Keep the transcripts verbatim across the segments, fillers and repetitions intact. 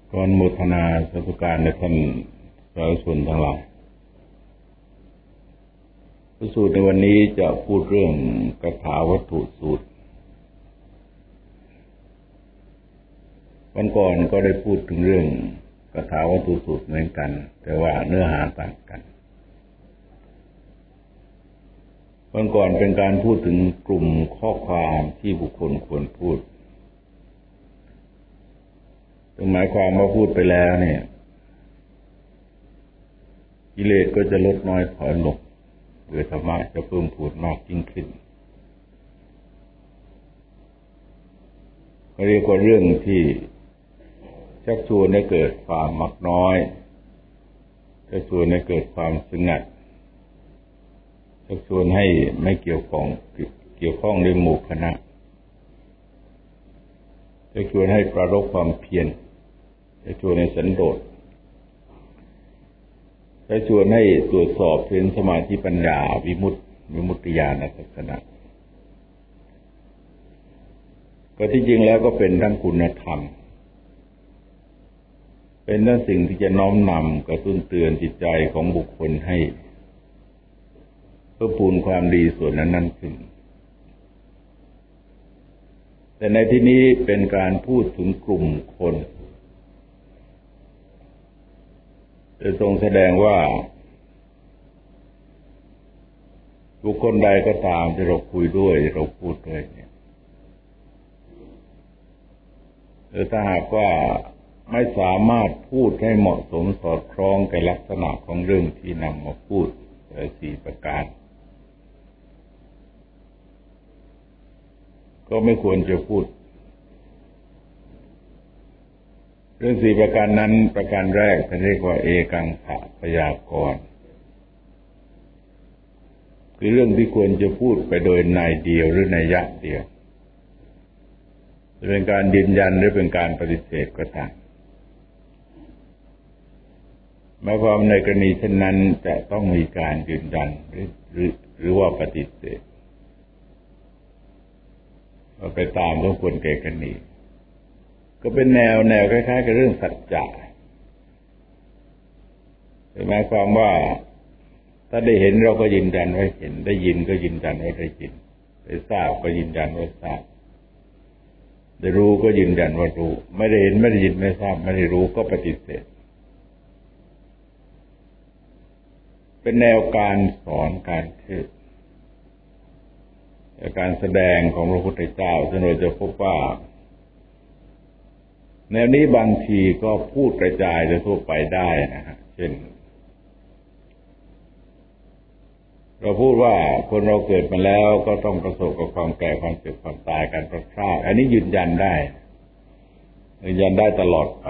ก่อนโมทนาสาธุการในท่านสาธุชนทั้งหลายพระสูตรในวันนี้จะพูดเรื่องคาถาวัตถุสูตรวันก่อนก็ได้พูดถึงเรื่องคาถาวัตถุสูตรเหมือนกันแต่ว่าเนื้อหาต่างกันวันก่อนเป็นการพูดถึงกลุ่มข้อความที่บุคคลควรพูดซึ่งหมายความว่าพูดไปแล้วเนี่ยกิเลสก็จะลดน้อยถอยลงโดยธรรมะจะเพิ่มพูดมากยิ่งขึ้นเรียกว่าเรื่องที่ชักชวนให้เกิดความมักน้อยชักชวนให้เกิดความสงัดชักชวนให้ไม่เกี่ยวข้องเกี่ยวข้องในหมู่คณะชักชวนให้ปรารภความเพียรชักชวนให้สันโดษชักชวนให้ตรวจสอบถึงสมาธิปัญญาวิมุตติวิมุตติญาณทัศนะก็ที่จริงแล้วก็เป็นทั้งคุณธรรมเป็นทั้งสิ่งที่จะน้อมนำกระตุ้นเตือนจิตใจของบุคคลให้เพิ่มพูนความดีส่วนนั้นๆขึ้นแต่ในที่นี้เป็นการพูดถึงกลุ่มคนจะทรงแสดงว่าบุคคลใดก็ตามที่เราคุยด้วยเราพูดด้วยเนี่ยถ้าหากว่าไม่สามารถพูดให้เหมาะสมสอดคล้องกับลักษณะของเรื่องที่นำมาพูดสี่ประการก็ไม่ควรจะพูดเรื่องสี่ประการนั้นประการแรกเขาเรียกว่าเอกังขะพยากรณ์คือเรื่องที่ควรจะพูดไปโดยนัยเดียวหรือนัยยะเดียวจะเป็นการยืนยันหรือเป็นการปฏิเสธก็ตามหมายความในกรณีเช่นนั้นจะต้องมีการยืนยันหรือหรือหรือว่าปฏิเสธเราไปตามสมควรแก่กรณีก็เป็นแนวแนวคล้ายๆกับเรื่องสัจจะหมายความว่าถ้าได้เห็นเราก็ยืนยันว่าเห็นได้ยินก็ยืนยันว่าได้ยินได้ทราบก็ยืนยันว่าทราบได้รู้ก็ยืนยันว่ารู้ไม่ได้เห็นไม่ได้ยินไม่ทราบไม่ได้รู้ก็ปฏิเสธเป็นแนวการสอนการเทศน์การแสดงของพระพุทธเจ้าซึ่งเราจะพบว่าแนวนี้บางทีก็พูดกระจายโดยทั่วไปได้นะฮะเช่นเราพูดว่าคนเราเกิดมาแล้วก็ต้องประสบกับความแก่ความเจ็บความตายการพลัดพรากอันนี้ยืนยันได้ยืนยันได้ตลอดไป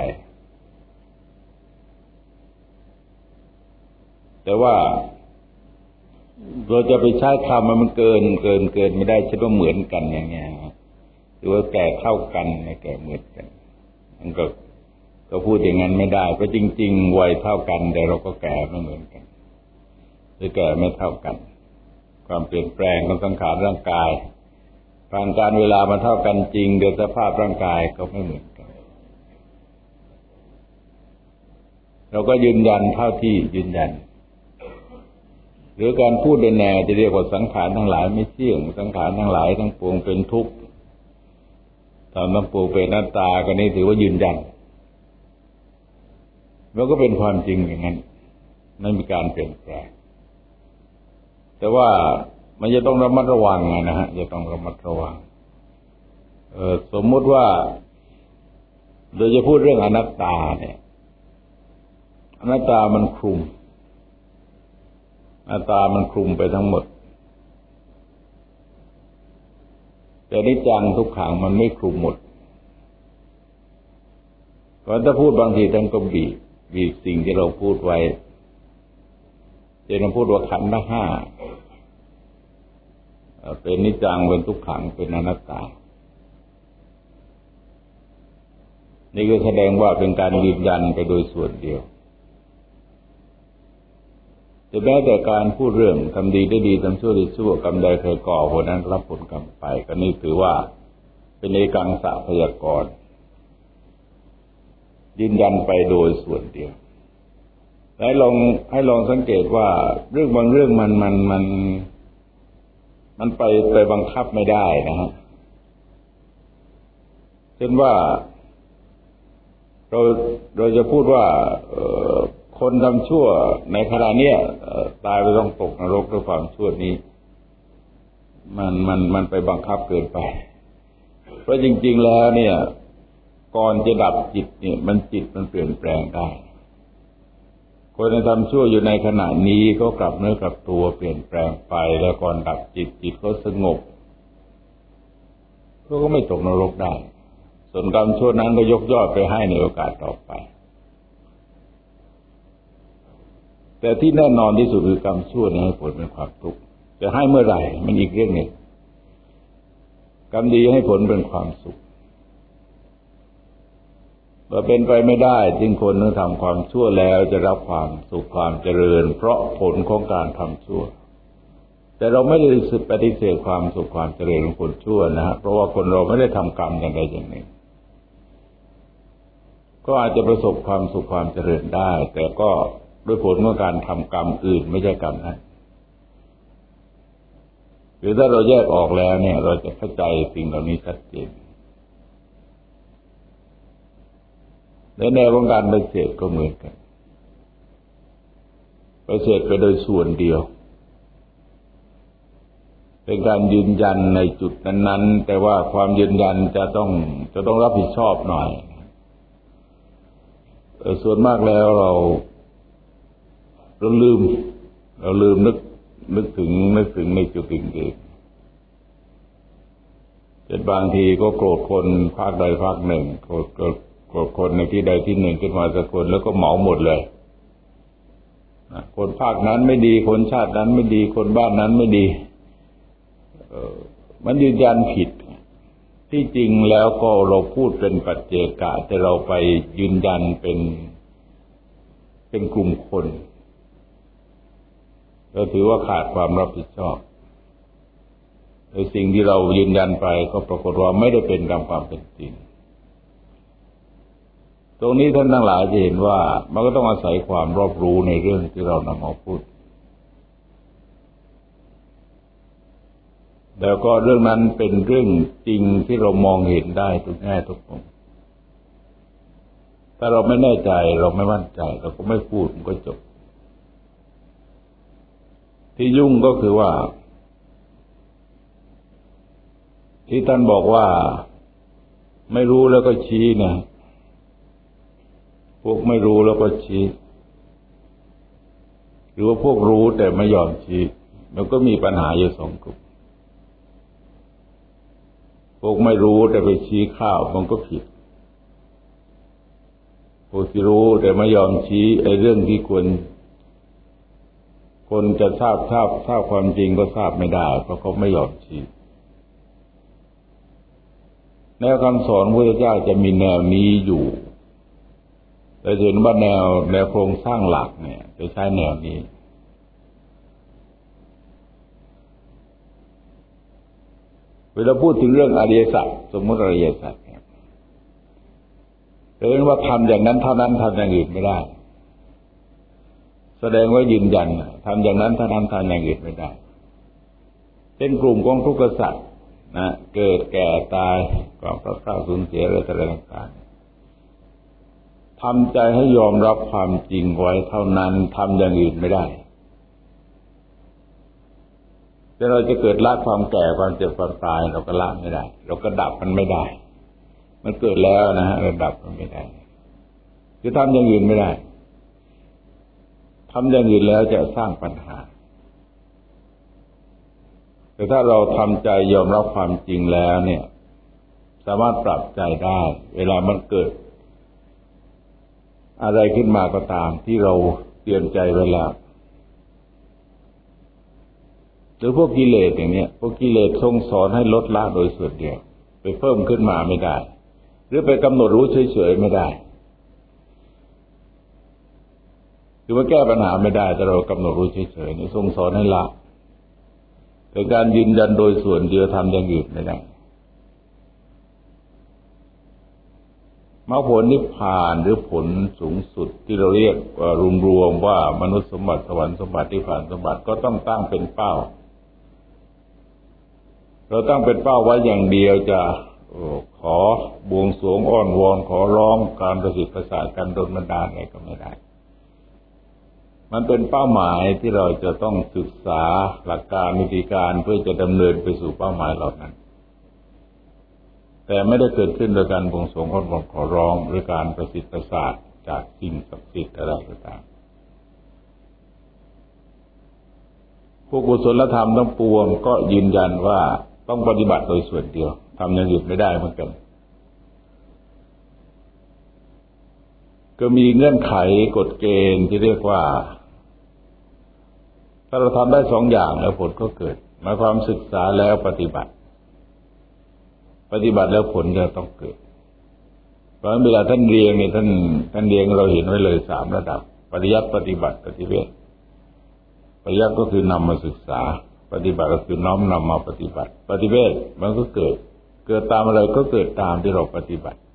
แต่ว่าเราจะไปใช้คำมันเกินเกินเกินไม่ได้ใช่ว่าเหมือนกันอย่างเงี้ยหรือว่าแก่เท่ากันไม่แก่เหมือนกันมันก็ก็พูดอย่างนั้นไม่ได้เพราะจริงๆวัยเท่ากันแต่เราก็แก่ไม่เหมือนกันหรือแก่ไม่เท่ากันความเปลี่ยนแปลงของสังขารร่างกายผ่านการเวลามาเท่ากันจริงแต่สภาพร่างกายก็ไม่เหมือนกันเราก็ยืนยันเท่าที่ยืนยันหรือการพูดในแนวจะเรียกว่าสังขารทั้งหลายไม่เที่ยงสังขารทั้งหลายทั้งปวงเป็นทุกข์ตามทั้งปวงเป็นอนัตตาก็นี่ถือว่ายืนยันแล้วก็เป็นความจริงอย่างนั้นไม่มีการเปลี่ยนแปลงแต่ว่ามันจะต้องระมัดระวังนะฮะจะต้องระมัดระวังเออสมมุติว่าโดยจะพูดเรื่องอนัตตาเนี่ยอนัตตามันคลุมอนัตตามันคลุมไปทั้งหมดแต่นิจจังทุกขังมันไม่คลุมหมดเพราะถ้าพูดบางทีท่านก็บีบบีบสิ่งที่เราพูดไว้เช่นเราพูดว่าขันธ์ทั้งห้าเป็นนิจจังเป็นทุกขังเป็นอนัตตานี่ก็แสดงว่าเป็นการยืนยันไปโดยส่วนเดียวแต่แม้แต่การพูดเรื่องทำดีได้ดีทำชั่วได้ชั่วกรรมใดเคยก่อคนนั้นรับผลกรรมไปก็นี่ถือว่าเป็นเอกังสะพยากรณ์ยืนยันไปโดยส่วนเดียวให้ลองให้ลองสังเกตว่าเรื่องบางเรื่องมันมันมันมันไปไปบังคับไม่ได้นะฮะเช่นว่าเราเราจะพูดว่าคนทำชั่วในขณะนี้ตายไปต้องตกนรกด้วยความชั่วนี้มันมันมันไปบังคับเกินไปเพราะจริงๆแล้วเนี่ยก่อนจะดับจิตเนี่ยมันจิตมันเปลี่ยนแปลงได้คนที่ทำชั่วอยู่ในขณะนี้ก็กลับเนื้อกลับตัวเปลี่ยนแปลงไปแล้วก่อนดับจิตจิตเขาสงบเขาก็ไม่ตกนรกได้ส่วนกรรมชั่วนั้นก็ยกยอดไปให้ในโอกาสต่อไปแต่ที่แน่นอนที่สุดคือกรรมชั่วนี้ให้ผลเป็นความทุกข์จะให้เมื่อไหร่มันอีกเรื่องหนึ่งกรรมดีให้ผลเป็นความสุขเราเป็นไปไม่ได้จึงคนที่ทำความชั่วแล้วจะรับความสุขความเจริญเพราะผลของการทำชั่วแต่เราไม่ได้ปฏิเสธความสุขความเจริญของคนชั่วนะฮะเพราะว่าคนเราไม่ได้ทำกรรมอย่างใดอย่างหนึ่งก็อาจจะประสบความสุขความเจริญได้แต่ก็ด้วยผลของการทำกรรมอื่นไม่ใช่กรรมนั้นหรือถ้าเราแยกออกแล้วเนี่ยเราจะเข้าใจสิ่งเหล่านี้ชัดเจนในแนวของการปฏิเสธก็เหมือนกันปฏิเสธไปโดยส่วนเดียวเป็นการยืนยันในจุดนั้นๆแต่ว่าความยืนยันจะต้องจะต้องรับผิดชอบหน่อยส่วนมากแล้วเราเราลืมเราลืมนึกนึกถึงนึกถึงในจุดอื่นๆเช่นบางทีก็โกรธคนภาคใดภาคหนึ่งโกรธโกรธโกรธคนในที่ใดที่หนึ่งขึ้นมาสักคนแล้วก็เหมาหมดเลยคนภาคนั้นไม่ดีคนชาตินั้นไม่ดีคนบ้านนั้นไม่ดีมันยืนยันผิดที่จริงแล้วก็เราพูดเป็นปัจเจกะแต่เราไปยืนยันเป็นเป็นกลุ่มคนเราถือว่าขาดความรับผิดชอบโดยสิ่งที่เรายืนยันไปก็ปรากฏว่าไม่ได้เป็นตามความเป็นจริงตรงนี้ท่านทั้งหลายจะเห็นว่ามันก็ต้องอาศัยความรอบรู้ในเรื่องที่เรานำมาพูดแล้วก็เรื่องนั้นเป็นเรื่องจริงที่เรามองเห็นได้ทุกแง่ทุกมุมถ้าเราไม่แน่ใจเราไม่มั่นใจเราก็ไม่พูดมันก็จบที่ยุ่งก็คือว่าที่ท่านบอกว่าไม่รู้แล้วก็ชี้นะพวกไม่รู้แล้วก็ชี้หรือว่าพวกรู้แต่ไม่ยอมชี้มันก็มีปัญหาอยู่สองกลุ่มพวกไม่รู้แต่ไปชี้ข้าวมันก็ผิดพวกที่รู้แต่ไม่ยอมชี้ไอ้เรื่องที่ควรคนจะทราบทราบทราบความจริงก็ทราบไม่ได้เพราะเขาไม่ยอมชี้แนวคำสอนพระพุทธเจ้าจะมีแนวนี้อยู่แต่เห็นว่าแนวแนวโครงสร้างหลักเนี่ยจะใช้แนวนี้เวลาพูดถึงเรื่องอริยสัจสมมติอริยสัจเนี่ยแต่เห็นว่าทำอย่างนั้นเท่านั้นทำอย่างอื่นไม่ได้แสดงว่ายืนยันทำอย่างนั้นเท่านั้นทำอย่างอื่นไม่ได้เป็นกลุ่มของทุกขสัจนะเกิดแก่ตายความพลาดพลาดสูญเสียอะไรต่างๆทำใจให้ยอมรับความจริงไว้เท่านั้นทำอย่างอื่นไม่ได้แต่เราจะเกิดละความแก่ความเจ็บความตายเราก็ละไม่ได้เราก็ดับมันไม่ได้มันเกิดแล้วนะฮะเราดับมันไม่ได้คือทำอย่างอื่นไม่ได้ทำอย่างอื่นแล้วจะสร้างปัญหาแต่ถ้าเราทำใจยอมรับความจริงแล้วเนี่ยสามารถปรับใจได้เวลามันเกิดอะไรขึ้นมาก็ตามที่เราเตรียมใจไว้แล้วหรือพวกกิเลสอย่างเนี้ยพวกกิเลสทรงสอนให้ลดละโดยส่วนเดียวไปเพิ่มขึ้นมาไม่ได้หรือไปกำหนดรู้เฉยๆไม่ได้คือว่าแก้ปัญหาไม่ได้แต่เรากำหนดรู้เฉยๆนี่ทรงสอนให้ละแต่การยืนยันโดยส่วนเดียวทำอย่างอื่นไม่ได้มรรคผลนิพพานหรือผลสูงสุดที่เราเรียกรวมๆว่ามนุษย์สมบัติสวรรค์สมบัตินิพพานสมบัติก็ต้องตั้งเป็นเป้าเราตั้งเป็นเป้าไว้อย่างเดียวจะขอบวงสรวงอ้อนวอนขอร้องการประสิทธิ์ประสาทการดลบันดาลอะไรก็ไม่ได้มันเป็นเป้าหมายที่เราจะต้องศึกษาหลักการวิธีการเพื่อจะดำเนินไปสู่เป้าหมายเหล่านั้นแต่ไม่ได้เกิดขึ้นโดยการบวงสรวงอ้อนวอนขอร้องหรือการประสิทธิ์ประสาทจากสิ่งศักดิ์สิทธิ์อะไรก็ตามพวกกุศลธรรมทั้งปวงก็ยืนยันว่าต้องปฏิบัติโดยส่วนเดียวทำอย่างอื่นไม่ได้เหมือนกันก็มีเงื่อนไขกฎเกณฑ์ที่เรียกว่าถ้าเราทำได้สองอย่างแล้วผลก็เกิดหมายความศึกษาแล้วปฏิบัติปฏิบัติแล้วผลจะต้องเกิดเพราะฉะนั้นเวลาท่านเรียงเนี่ยท่านท่านเรียงเราเห็นไว้เลยสามระดับปริยัติปฏิบัติปฏิเวทปริยัติก็คือนำมาศึกษาปฏิบัติก็คือน้อมนำมาปฏิบัติปฏิเวทมันก็เกิดเกิดตามอะไรก็เกิดตามที่เราปฏิบัติ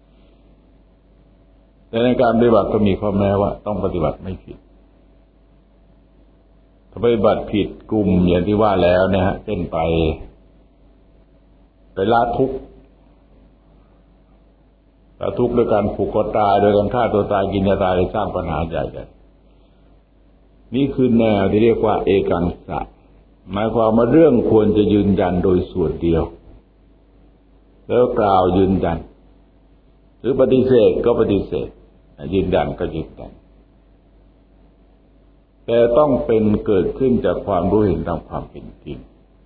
แต่ในการปฏิบัติก็มีข้อแม้ว่าต้องปฏิบัติไม่ผิดถ้าปฏิบัติผิดกลุ่มอย่างที่ว่าแล้วเนี่ยฮะเช่นไปไปละทุกข์ละทุกข์โดยการผูกคอตายโดยการฆ่าตัวตายกินยาตายสร้างปัญหาใหญ่ๆนี่คือแนวที่เรียกว่าเอกังสะหมายความว่าเรื่องควรจะยืนยันโดยส่วนเดียวแล้วกล่าวยืนยันหรือปฏิเสธก็ปฏิเสธยืนยันก็ยืนยันแต่ต้องเป็นเกิดขึ้นจากความรู้เห็นตามความเป็นจริง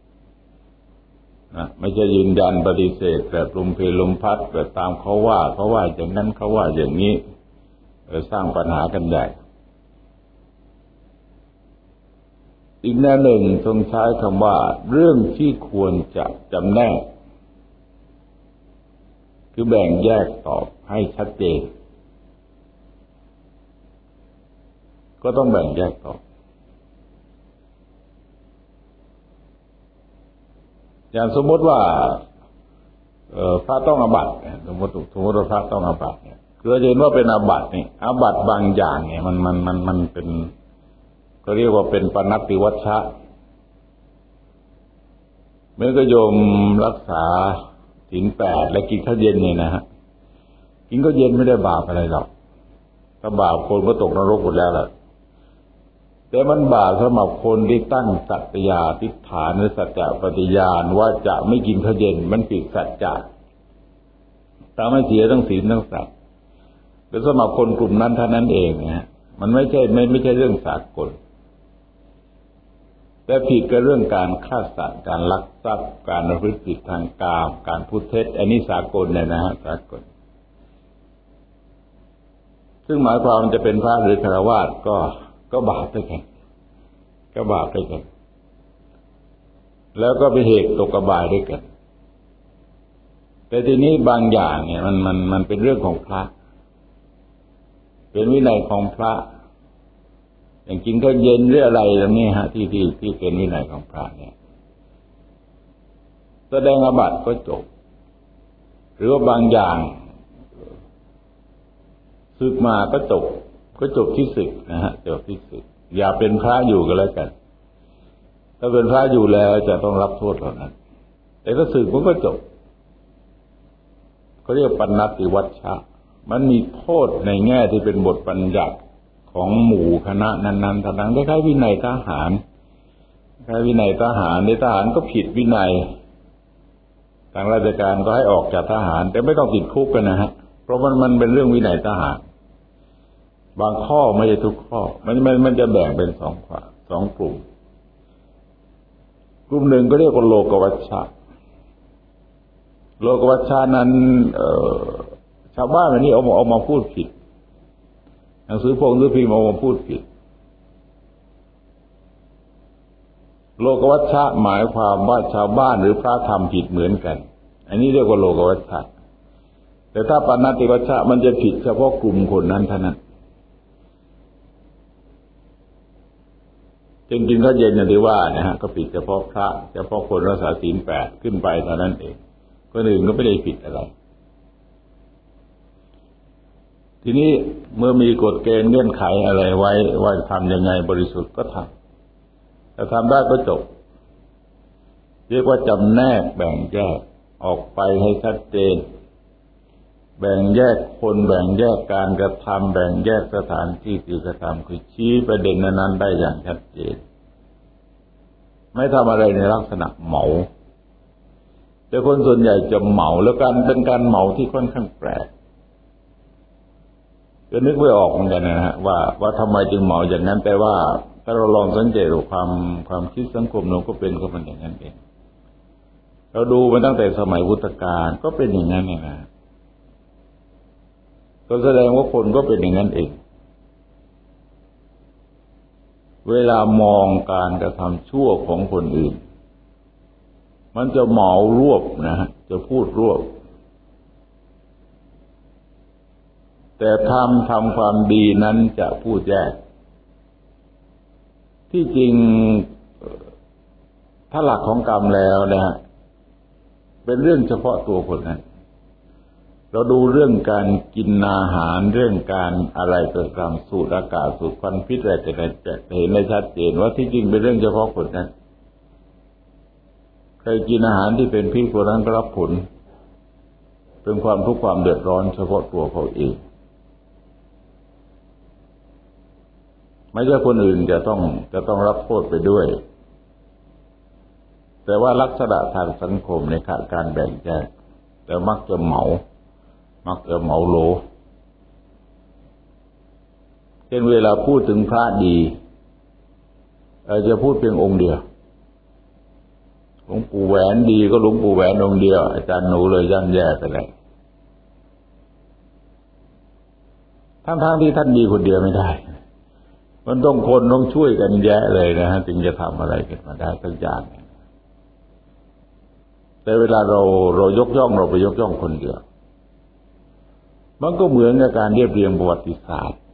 นะไม่ใช่ยืนยันปฏิเสธแบบลมเพลลมพัดแบบตามเขาว่าเขาว่าอย่างนั้นเขาว่าอย่างนี้สร้างปัญหากันใหญ่อีกแนวหนึ่งต้องใช้คำว่าเรื่องที่ควรจะจำแนกคือแบ่งแยกตอบให้ชัดเจนก็ต้องแบ่งแยกตอบอย่างสมมติว่าพระต้องอาบัติสมมติสมมติว่าพระต้องอาบัติเนี่ยคือเราเห็นว่าเป็นอาบัตินี่อาบัติบางอย่างเนี่ยมันมันมันมันเป็นก็เรียกว่าเป็นปนัตติวัชชะเมื่อก็โยมรักษาศีลแปดและกินข้าวเย็นเนี่ยนะฮะกินข้าวเย็นไม่ได้บาปอะไรหรอกถ้าบาปคนก็ตกนรกหมดแล้วล่ะแต่มันบาปสำหรับคนที่ตั้งสัตยาธิษฐานหรือสัจจะปฏิญาณว่าจะไม่กินข้าวเย็นมันผิดสัจจะทำให้เสียทั้งศีลทั้งสัตย์แต่สำหรับคนกลุ่มนั้นเท่านั้นเองนะฮะมันไม่ใช่ไม่ไม่ใช่เรื่องสากลแต่ผิดกับเรื่องการฆ่าสัตว์การลักทรัพย์การประพฤติผิดทางกามการพูดเท็จอันนี้สากลเลยนะฮะสากลซึ่งหมายความมันจะเป็นพระหรือฆราวาสก็ก็บาปด้วยกันก็บาปด้วยกันแล้วก็เป็นเหตุตกอบายด้วยกันแต่ทีนี้บางอย่างเนี่ยมันมันมันเป็นเรื่องของพระเป็นวินัยของพระอย่างกินข้าวเย็นหรืออะไรแบบนี้ฮะที่ที่ที่เป็นวินัยของพระเนี่ยแสดงอาบัติก็จบหรือว่าบางอย่างศึกมาก็จบก็จบที่ศึกนะฮะจบที่ศึกอย่าเป็นพระอยู่ก็แล้วกันถ้าเป็นพระอยู่แล้วจะต้องรับโทษเหล่านั้นแต่ถ้าศึกมันก็จบเขาเรียกปนัตติวัชชะมันมีโทษในแง่ที่เป็นบทบัญญัติของหมู่คณะนั้นๆทางๆคล้ายๆวินัยทหารคล้ายวินัยทหารในทหารก็ผิดวินัยทางราชการก็ให้ออกจากทหารแต่ไม่ต้องติดคุกกันนะฮะเพราะมันมันเป็นเรื่องวินัยทหารบางข้อไม่ใช่ทุกข้อมันมันมันจะแบ่งเป็นสองฝ่ายสองกลุ่มกลุ่มหนึ่งก็เรียกว่าโลกวัชชะโลกวัชชะนั้นเอ่อชาวบ้านอันนี้เอามาเอามาพูดผิดหนังสือพงหรือพิมพ์เอามาพูดผิดโลกวัชชะหมายความว่าชาวบ้านหรือพระทำผิดเหมือนกันอันนี้เรียกว่าโลกวัชชะแต่ถ้าปนัตติวัชชะมันจะผิดเฉพาะกลุ่มคนนั้นเท่านั้นจริงๆถ้าเย็นอย่างที่ว่านะฮะก็ผิดเฉพาะพระเฉพาะคนรักษาศีลแปดขึ้นไปเท่านั้นเองคนอื่นก็ไม่ได้ผิดอะไรทีนี้เมื่อมีกฎเกณฑ์เงื่อนไขอะไรไว้ว่าทำยังไงบริสุทธิ์ก็ทำถ้าทำได้ก็จบเรียกว่าจำแนกแบ่งแยกออกไปให้ชัดเจนแบ่งแยกคนแบ่งแยกการกระทำแบ่งแยกสถานที่ที่กระทำคือชี้ประเด็นนั้นๆได้อย่างชัดเจนไม่ทำอะไรในลักษณะเหมาแต่คนส่วนใหญ่จะเหมาแล้วการเป็นการเหมาที่ค่อนข้างแปลกก็นึกไม่ออกเหมือนกันนะฮะว่าว่าทำไมจึงเหมาอย่างนั้นแต่ว่าถ้าเราลองสังเกตดูความความคิดสังคมเราก็เป็นก็เป็นอย่างนั้นเองเราดูมาตั้งแต่สมัยพุทธกาลก็เป็นอย่างนั้นเนี่ยนะก็แสดงว่าคนก็เป็นอย่างนั้นเองเวลามองการกระทำชั่วของคนอื่นมันจะเหมารวบนะฮะจะพูดรวบแต่ทำทำความดีนั้นจะพูดแยกที่จริงถ้าหลักของกรรมแล้วนะฮะเป็นเรื่องเฉพาะตัวคนนั้นเราดูเรื่องการกินอาหารเรื่องการอะไรเกิดกรรมสูดอากาศสูดควันพิษอะไรจะเห็นได้ชัดเจนว่าที่จริงเป็นเรื่องเฉพาะคนนั้นใครกินอาหารที่เป็นพิษคนนั้นก็รับผลเป็นความทุกข์ความเดือดร้อนเฉพาะตัวเขาเองไม่ใช่คนอื่นจะต้องจะต้องรับโทษไปด้วยแต่ว่าลักษณะทางสังคมในขาดการแบ่งแยกแต่มักจะเหมามักจะเหมาโลเช่นเวลาพูดถึงพระดีอาจจะพูดเพียงองค์เดียวหลวงปู่แหวนดีก็หลวงปู่แหวนองค์เดียวอาจารย์หนูเลยย่ำแย่ไปเลยทั้งๆที่ท่านดีคนเดียวไม่ได้มันต้องคนต้องช่วยกันแยะเลยนะฮะจึงจะทำอะไรขึ้นมาได้สักอย่างแต่เวลาเราเรายกย่องเราไปยกย่องคนเดียวมันก็เหมือนกับการเรียบเรียงประวัติศาสตร์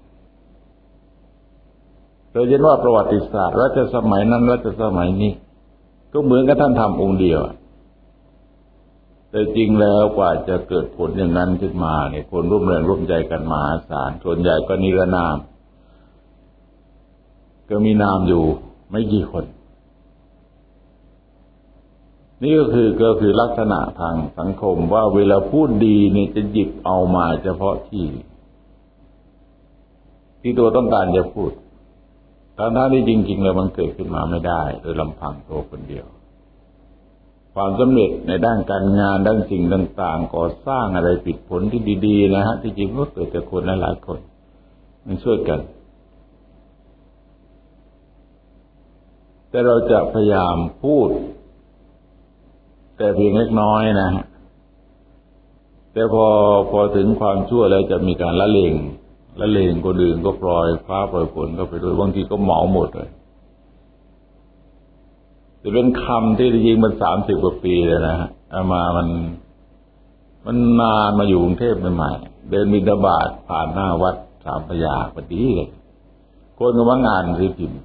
เราเห็นว่าประวัติศาสตร์รัชสมัยนั้นรัชสมัยนี้ก็เหมือนกับท่านทำองค์เดียวแต่จริงแล้วกว่าจะเกิดผลอย่างนั้นขึ้นมาเนี่ยคนร่วมแรงร่วมใจกันมหาศาลส่วนใหญ่ก็นิรนามก็มีนามอยู่ไม่กี่คนนี่ก็คือก็คือลักษณะทางสังคมว่าเวลาพูดดีเนี่ยจะหยิบเอามาเฉพาะที่ที่ตัวต้องการจะพูดทั้งๆที่จริงๆแล้วมันเกิดขึ้นมาไม่ได้โดยลำพังตัวคนเดียวความสำเร็จในด้านการงานด้านสิ่งต่างๆก่อสร้างอะไรปิดผลที่ดีๆนะฮะที่จริงก็เกิดจากคนหลายๆคนมันช่วยกันแต่เราจะพยายามพูดแต่เพียงเล็กน้อยนะฮะแต่พอพอถึงความชั่วแล้วจะมีการละเลงละเลงคนอื่นก็ปล่อยฟ้าปล่อยฝนก็ไปด้วยบางทีก็เหมาหมดเลยจะเป็นคำที่จริงมันสามสิบกว่าปีเลยนะฮะเอามามันมันนานมาอยู่กรุงเทพใหม่ๆเดินบิณฑบาตผ่านหน้าวัดสามพระยาพอดีเลยคนก็มางานซื้อพิมพ์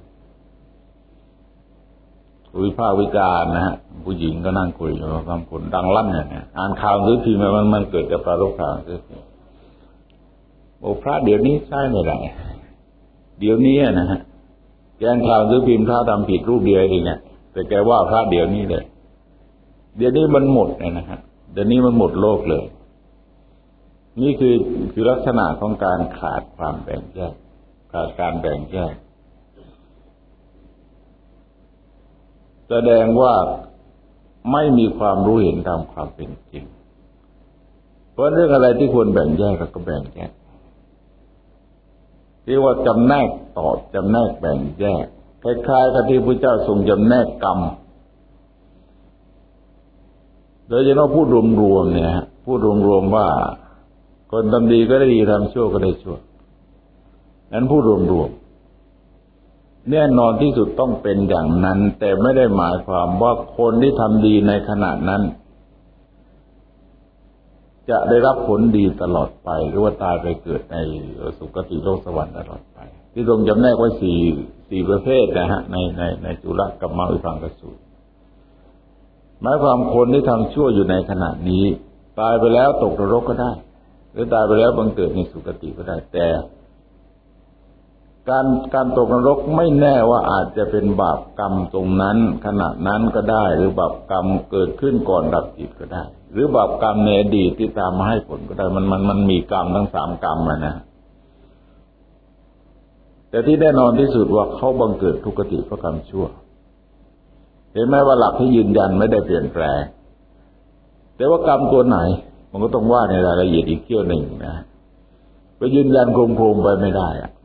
วิพากษ์วิจารณ์นะฮะผู้หญิงก็นั่งคุยอยู่บางคนดังลั่นเนี่ยอ่านข่าวซื้อพิมพ์มันมันเกิดจากปรารภข่าวซื้อพิมพ์โอ้พระเดี๋ยวนี้ใช่ไม่ได้เดี๋ยวนี้นะฮะแกงข่าวซื้อพิมพ์พระทำผิดรูปเดียวเองเนี่ยแต่แกว่าพระเดี๋ยวนี้เลยเดี๋ยวนี้มันหมดเลยนะฮะเดี๋ยวนี้มันหมดโลกเลยนี่คือคือลักษณะของการขาดความแบ่งแยกขาดการแบ่งแยกแสดงว่าไม่มีความรู้เห็นตามความเป็นจริงเพราะเรื่องอะไรที่ควรแบ่งแยกก็แบ่งแยกเรียกว่าจำแนกตอบจำแนกแบ่งแยกคล้ายๆกับที่พระเจ้าทรงจำแนกกรรมโดยเฉพาะพูดรวมๆเนี่ยพูดรวมๆว่าคนทำดีก็ได้ดีทำชั่วก็ได้ชั่วนั้นพูดรวมๆแน่นอนที่สุดต้องเป็นอย่างนั้นแต่ไม่ได้หมายความว่าคนที่ทำดีในขณะนั้นจะได้รับผลดีตลอดไปหรือว่าตายไปเกิดในสุคติโลกสวรรค์ตลอดไปที่ทรงจำแนกไว้สี่สี่ประเภทนะฮะในในในจุลกัมมวิภังคสูตรหมายความคนที่ทำชั่วอยู่ในขณะนี้ตายไปแล้วตกนรกก็ได้หรือตายไปแล้วบังเกิดในสุคติก็ได้แต่การการตกนรกไม่แน่ว่าอาจจะเป็นบาปกรรมตรงนั้นขณะนั้นก็ได้หรือบาปกรรมเกิดขึ้นก่อนดับจิตก็ได้หรือบาปกรรมในอดีตที่ตามมาให้ผลก็ได้มันมันมันมีกรรมทั้งสามกรรมนะแต่ที่แน่นอนที่สุดว่าเขาบังเกิดทุกขติเพราะกรรมชั่วเห็นไหมว่าหลักที่ยืนยันไม่ได้เปลี่ยนแปลงแต่ว่ากรรมตัวไหนมันก็ต้องว่าในรายละเอียดอีกเที่ยวหนึ่งนะไปยืนยันโครงๆไปไม่ได้อะ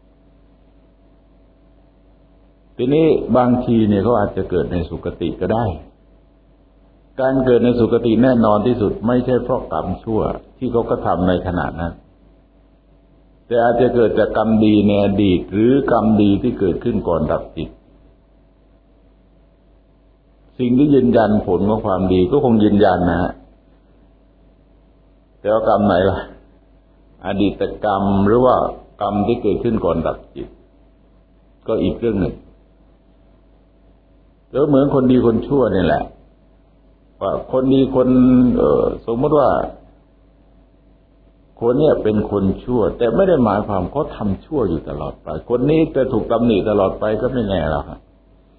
ทีนี้บางทีเนี่ยเขาอาจจะเกิดในสุคติก็ได้การเกิดในสุคติแน่นอนที่สุดไม่ใช่เพราะกรรมชั่วที่เขาก็ทำในขณะนั้นแต่อาจจะเกิดจากกรรมดีในอดีตหรือกรรมดีที่เกิดขึ้นก่อนดับจิตสิ่งที่ยืนยันผลของความดีก็คงยืนยันนะฮะแต่ว่ากรรมไหนล่ะอดีตกรรมหรือว่ากรรมที่เกิดขึ้นก่อนดับจิตก็อีกเรื่องหนึ่งแล้วเหมือนคนดีคนชั่วนี่แหละว่าคนดีคนเอ่อสมมติว่าคนเนี้ยเป็นคนชั่วแต่ไม่ได้หมายความเขาทำชั่วอยู่ตลอดไปคนนี้จะถูกตำหนิตลอดไปก็ไม่แน่หรอกครับ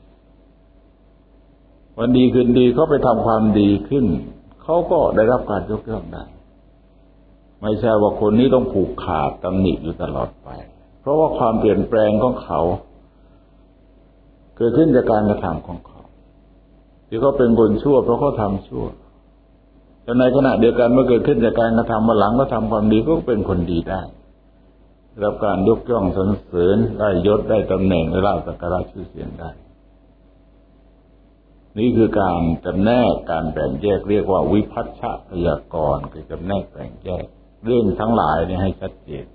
วันดีคืนดีเขาไปทำความดีขึ้นเขาก็ได้รับการยกย่องได้ไม่ใช่ว่าคนนี้ต้องผูกขาดตำหนิอยู่ตลอดไปเพราะว่าความเปลี่ยนแปลงของเขาเกิดขึ้นจากการกระทำของเขาที่เขาเป็นคนชั่วเพราะเขาทำชั่วแต่ในขณะเดียวกันเมื่อเกิดขึ้นจากการกระทำมาหลังก็ทำความดีก็เป็นคนดีได้รับการยกย่องสรรเสริญได้ยศได้ตำแหน่งได้ลาภสักการะชื่อเสียงได้นี่คือการจำแนกการแบ่งแยกเรียกว่าวิภัชชพยากรณ์คือจำแนกแบ่งแยกเรื่องทั้งหลายนี่ให้ชัดเจน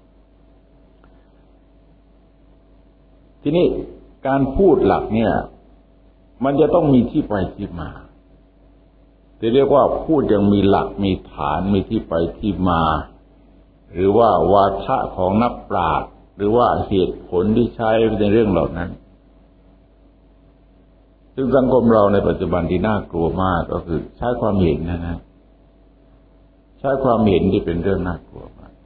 ทีนี้การพูดหลักเนี่ยมันจะต้องมีที่ไปที่มาจะเรียกว่าพูดยังมีหลักมีฐานมีที่ไปที่มาหรือว่าวาทะของนักปราชญ์หรือว่าเหตุผลที่ใช้ในเรื่องเหล่านั้นซึ่งสังคมเราในปัจจุบันที่น่ากลัวมากก็คือใช้ความเห็นนะนะใช้ความเห็นที่เป็นเรื่องน่ากลัวมาก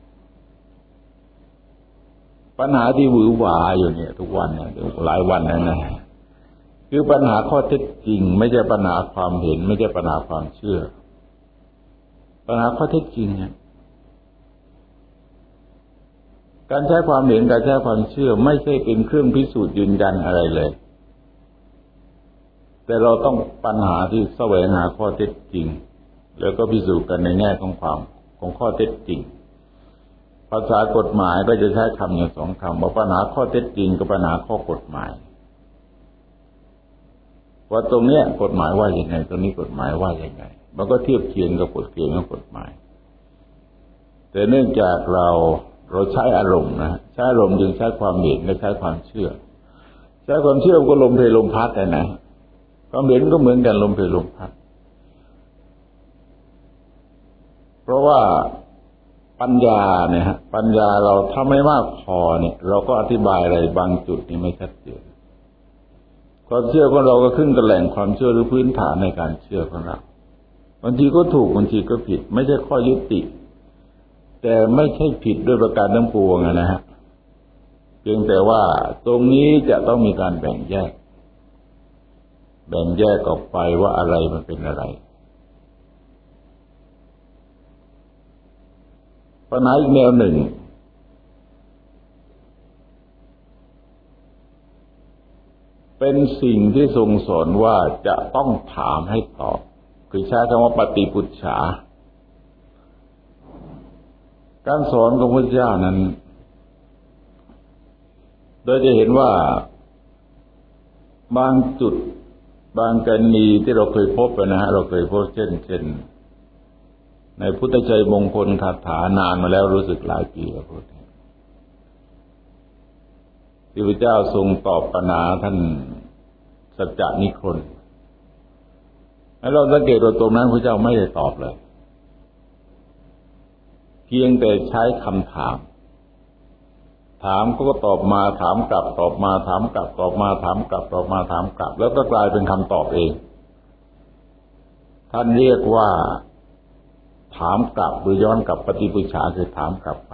ปัญหาที่หวือหวาอยู่เนี่ยทุกวันเนี่ยหลายวันแล้วนะคือปัญหาข้อเท็จจริงไม่ใช่ปัญหาความเห็นไม่ใช่ปัญหาความเชื่อปัญหาข้อเท็จจริงเนี่ยการใช้ความเห็นการใช้ความเชื่อไม่ใช่เป็นเครื่องพิสูจน์ยืนยันอะไรเลยแต่เราต้องปัญหาที่แสวงหาข้อเท็จจริงแล้วก็พิสูจน์กันในแง่ของความของข้อเท็จจริงภาษากฎหมายก็จะใช้คำอย่างสองคำว่าปัญหาข้อเท็จจริงกับปัญหาข้อกฎหมายว่าตรงเนี้ยกฎหมายว่าอย่างไงตรงนี้กฎหมายว่าอย่างไงมันก็เทียบเคียงกับกฎเกณฑ์ของกฎหมายแต่เนื่องจากเราเราใช้อารมณ์นะใช้อารมณ์จึงใช้ความเห็นและใช้ความเชื่อใช้ความเชื่อก็ลมเพลลมพัดแต่นะความเห็นก็เหมือนกันลมเพลลมพัดเพราะว่าปัญญาเนี่ยฮะปัญญาเราถ้าไม่มากพอเนี่ยเราก็อธิบายอะไรบางจุดนี่ไม่ชัดเจนความเชื่อของเราก็ขึ้นกับแหล่งความเชื่อหรือพื้นฐานในการเชื่อของเราบางทีก็ถูกบางทีก็ผิดไม่ใช่ข้อยุติแต่ไม่ใช่ผิดด้วยประการทั้งปวงนะฮะเพียงแต่ว่าตรงนี้จะต้องมีการแบ่งแยกแบ่งแยกออกไปว่าอะไรมันเป็นอะไรปัญหาอีกแนวหนึ่งเป็นสิ่งที่ทรงสอนว่าจะต้องถามให้ตอบคือใช้คำว่าปฏิปุจฉาการสอนของพระเจ้านั้นโดยจะเห็นว่าบางจุดบางกรณีที่เราเคยพบนะฮะเราเคยพบเช่นเช่นในพุทธชัยมงคลคาถานานมาแล้วรู้สึกหลายปีแล้วพูดที่พระเจ้าทรงตอบปัญหาท่านสัจจนิครนให้เราสังเกตว่าตรงนั้นพระเจ้าไม่ได้ตอบเลยเพียงแต่ใช้คำถามถามก็ตอบมาถามกลับตอบมาถามกลับตอบมาถามกลับตอบมาถามกลับแล้วก็กลายเป็นคำตอบเองท่านเรียกว่าถามกลับหรือย้อนกลับปฏิปุจฉาคือถามกลับไป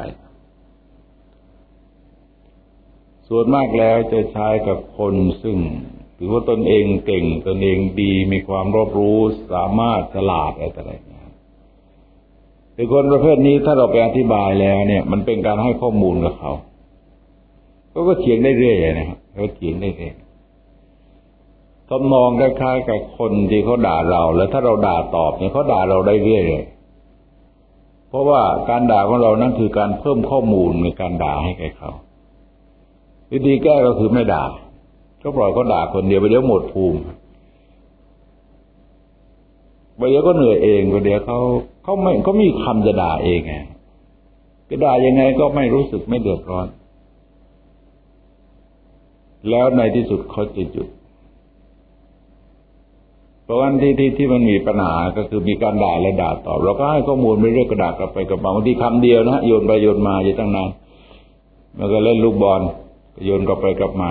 ส่วนมากแล้วจะใช้กับคนซึ่งถือว่าตนเองเก่งตนเองดีมีความรอบรู้สามารถฉลาดอะไรต่ออะไรแต่คนประเภทนี้ถ้าเราไปอธิบายแล้วเนี่ยมันเป็นการให้ข้อมูลกับเขาเขาก็เถียงได้เรื่อยนะครับเขาเถียงได้เรื่อยทำนองคล้ายๆกับคนที่เขาด่าเราแล้วถ้าเราด่าตอบเนี่ยเขาด่าเราได้เรื่อยเลยเพราะว่าการด่าของเรานั่นคือการเพิ่มข้อมูลในการด่าให้แก่เขาวิธีแก้ก็คือไม่ด่าก็ปล่อยเขาด่าคนเดียวไปเดี๋ยวหมดภูมิไปเดี๋ยวก็เหนื่อยเองไปเดี๋ยวเขาเขาไม่เขามีคำจะด่าเองไงจะด่ายังไงก็ไม่รู้สึกไม่เดือดร้อนแล้วในที่สุดเขาจะหยุดเพราะงั้นที่ที่ที่มันมีปัญหาก็คือมีการด่าและด่าตอบเราก็ให้ข้อมูลไปเรื่อยกระดาษกลับไปกลับมาบางทีคำเดียวนะโยนไปโยนมาอยู่ตั้งนานมันก็เล่นลูกบอลโยนกลับไปกลับมา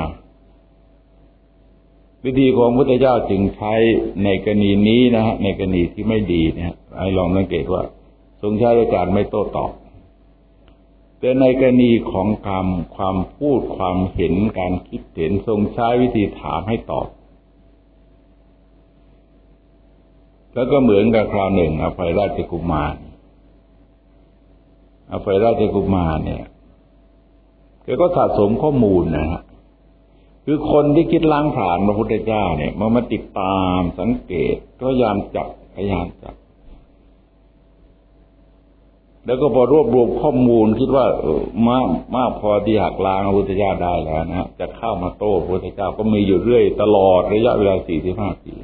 วิธีของพระพุทธเจ้าจึงใช้ในกรณีนี้นะฮะในกรณีที่ไม่ดีเนี่ยให้ลองสังเกตว่าทรงใช้ด้วยการไม่โต้ตอบแต่ในกรณีของคำความพูดความเห็นการคิดเห็นทรงใช้วิธีถามให้ตอบแล้วก็เหมือนกับคราวหนึ่งอภัยราชกุมารอภัยราชกุมารเนี่ยแกก็สะสมข้อมูลนะฮะคือคนที่คิดล้างผลาญพระพุทธเจ้าเนี่ยมามาติดตามสังเกตพยายามจับพยายามจับแล้วก็พอรวบรวมข้อมูลคิดว่าเออมากมากพอที่หักล้างพระพุทธเจ้าได้แล้วนะฮะจะเข้ามาโต้พระพุทธเจ้าก็มีอยู่เรื่อยตลอดระยะเวลาสี่สิบห้าปี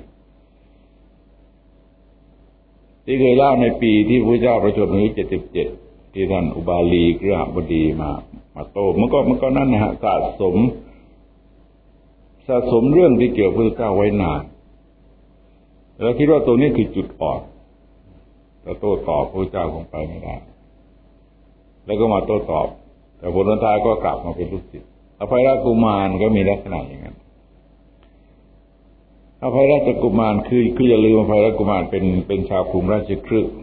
ที่เคยเล่าในปีที่พระเจ้าประชนม์อายุเจ็ดสิบเจ็ดที่ท่านอุบาลีกฤหบดีมามาโต้มันก็มันก็นั่นนะฮะสะสมสะสมเรื่องที่เกี่ยวกับพระเจ้าไว้นานแล้วคิดว่าตัวนี้คือจุดอ่อนแต่โต้ตอบพระเจ้าคงไปไม่ได้แล้วก็มาโต้ตอบแต่ผลท้ายก็กลับมาเป็นลูกศิษย์อภัยราชกุมารก็มีลักษณะอย่างนั้นอภัยราชกุมารคือคืออย่าลืมอภัยราชกุมารเป็นเป็นชาวกรุงราชคฤห์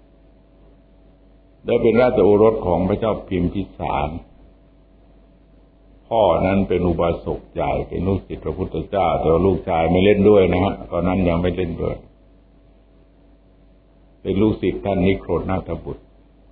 และเป็นราชโอรสของพระเจ้าพิมพิสารพ่อนั้นเป็นอุบาสกใหญ่เป็นลูกศิษย์พระพุทธเจ้าแต่ว่าลูกชายไม่เล่นด้วยนะฮะตอนนั้นยังไม่เล่นด้วยเป็นลูกศิษย์ท่านนิโครธนาถบุตร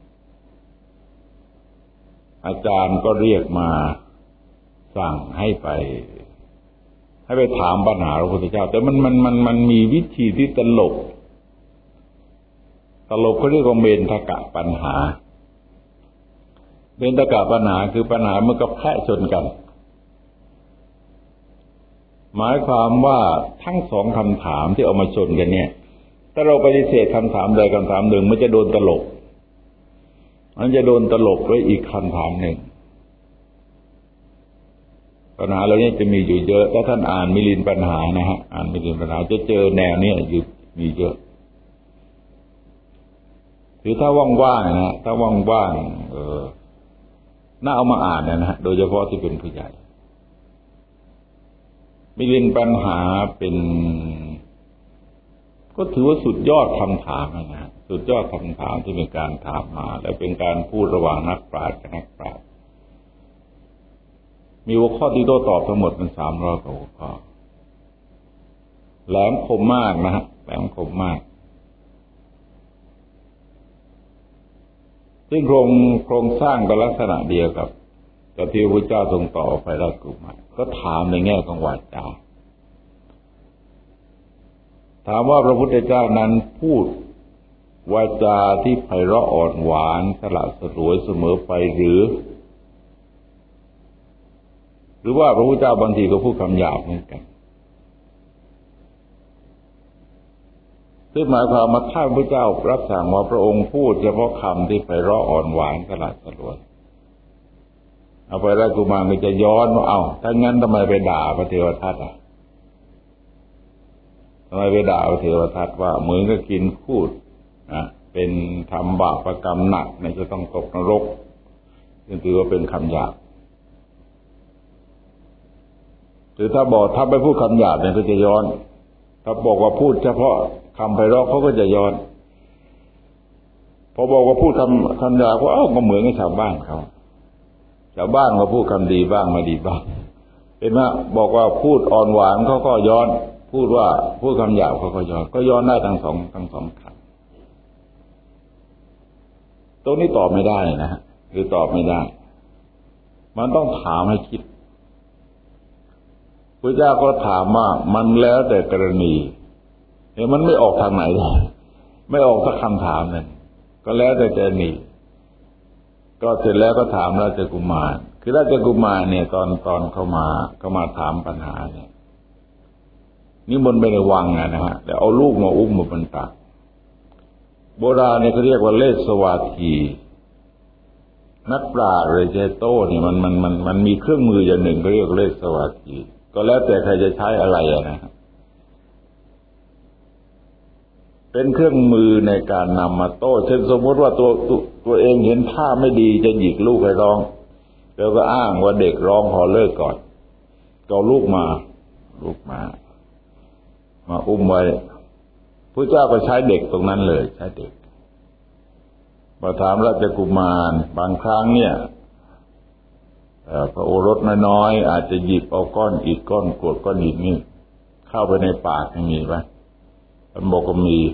อาจารย์ก็เรียกมาสั่งให้ไปให้ไปถามปัญหาพระพุทธเจ้าแต่มันมันมันมันมีวิธีที่ตลกตลกเขาเรียกว่าเมนทกะปัญหาเมนทกะปัญหาคือปัญหาเมื่อกับแพะชนกันหมายความว่าทั้งสองคำถามที่เอามาชนกันเนี่ยถ้าเราปฏิเสธคำถามใดคำถามหนึ่งมันจะโดนตลกมันจะโดนตลกด้วยอีกคำถามหนึ่งปัญหาเหล่านี้จะมีอยู่เยอะถ้าท่านอ่านมิลินปัญหานะฮะอ่านมิลินปัญหาจะเจอแนวนี้อยู่มีเยอะหรือถ้าว่างๆนะถ้าว่างๆเออน่าเอามาอ่านนะฮะโดยเฉพาะที่เป็นผู้ใหญ่มิลินปัญหาเป็นก็ถือว่าสุดยอดคำถามนะฮะสุดยอดคำถามที่เป็นการถามมาและเป็นการพูดระหว่างนักปราชญ์กับนักปราชญ์มีหัวข้อที่โต้ตอบทั้งหมดเป็นสามร้อยกว่าหัวข้อแหลมคมมากนะฮะแหลมคมมากซึ่งโครงโครงสร้างก็ลักษณะเดียวกับกับที่พระพุทธเจ้าทรงตอบอภัยราชกุมารก็ถามในแง่ของวาจาถามว่าพระพุทธเจ้านั้นพูดวาจาที่ไพเราะอ่อนหวานสละสลวยเสมอไปหรือหรือว่าพระพุทธเจ้าบางทีก็พูดคำหยาบเหมือนกันซึ่งหมายความว่าถ้าพระเจ้ารับสั่งว่าพระองค์พูดเฉพาะคำที่ไพเราะอ่อนหวานสละสลวยเอาไปราชกุมารก็จะย้อนว่าเอ้าถ้างั้นทำไมไปด่าพระเทวทัตอ่ะทำไมไปด่าพระเทวทัตว่าเหมือนกับกินพูดนะเป็นทำบาปกรรมหนักในจะต้องตกนรกซึ่งถือว่าเป็นคำหยาบหรือถ้าบอกถ้าไปพูดคำหยาบเนี่ยก็จะย้อนถ้าบอกว่าพูดเฉพาะคำไพเราะเขาก็จะย้อนพอบอกว่าพูดคำคำหยาบก็เอ้าก็เหมือนกับชาวบ้านเขาชาวบ้านก็พูดคำดีบ้างไม่ดีบ้างเห็นไหมบอกว่าพูดอ่อนหวานเขาก็ย้อนพูดว่าพูดคำหยาบเขาก็ย้อนก็ย้อนได้ทั้งสองทั้งสองคำตรงนี้ตอบไม่ได้นะฮะคือตอบไม่ได้มันต้องถามให้คิดพระเจ้าก็ถามว่ามันแล้วแต่กรณีเนี่ยมันไม่ออกทางไหนเลยไม่ออกสักคำถามนึงก็แล้วแต่กรณีก็เสร็จแล้วก็ถามราชกุมารคือราชกุมารเนี่ยตอนตอนเข้ามาเข้ามาถามปัญหาเนี่ยนี่มันไปในวังนะฮะแต่เอาลูกมาอุ้มมาบนตักโบราณเนี่ยเขาเรียกว่าเลสวาทีนักปราชญ์เลยเจโต้เนี่ยมันมันมันมันมีเครื่องมืออย่างหนึ่งเขาเรียกเลสวาทีก็แล้วแต่ใครจะใช้อะไรอะนะเป็นเครื่องมือในการนำมาโต้เช่นสมมติว่าตัวตัวตัวเองเห็นท่าไม่ดีจะหยิกลูกให้ร้องแล้วก็อ้างว่าเด็กร้องขอเลิกก่อนก็ลูกมาลูกมามาอุ้มไว้พระเจ้าก็ใช้เด็กตรงนั้นเลยใช้เด็กมาถามราชกุมารบางครั้งเนี่ยพระโอรสน้อยๆอาจจะหยิบเอาก้อนอิฐก้อนกรวดก้อนหินนี่เข้าไปในปากอย่างนี้ป่ะมันบอกก็มี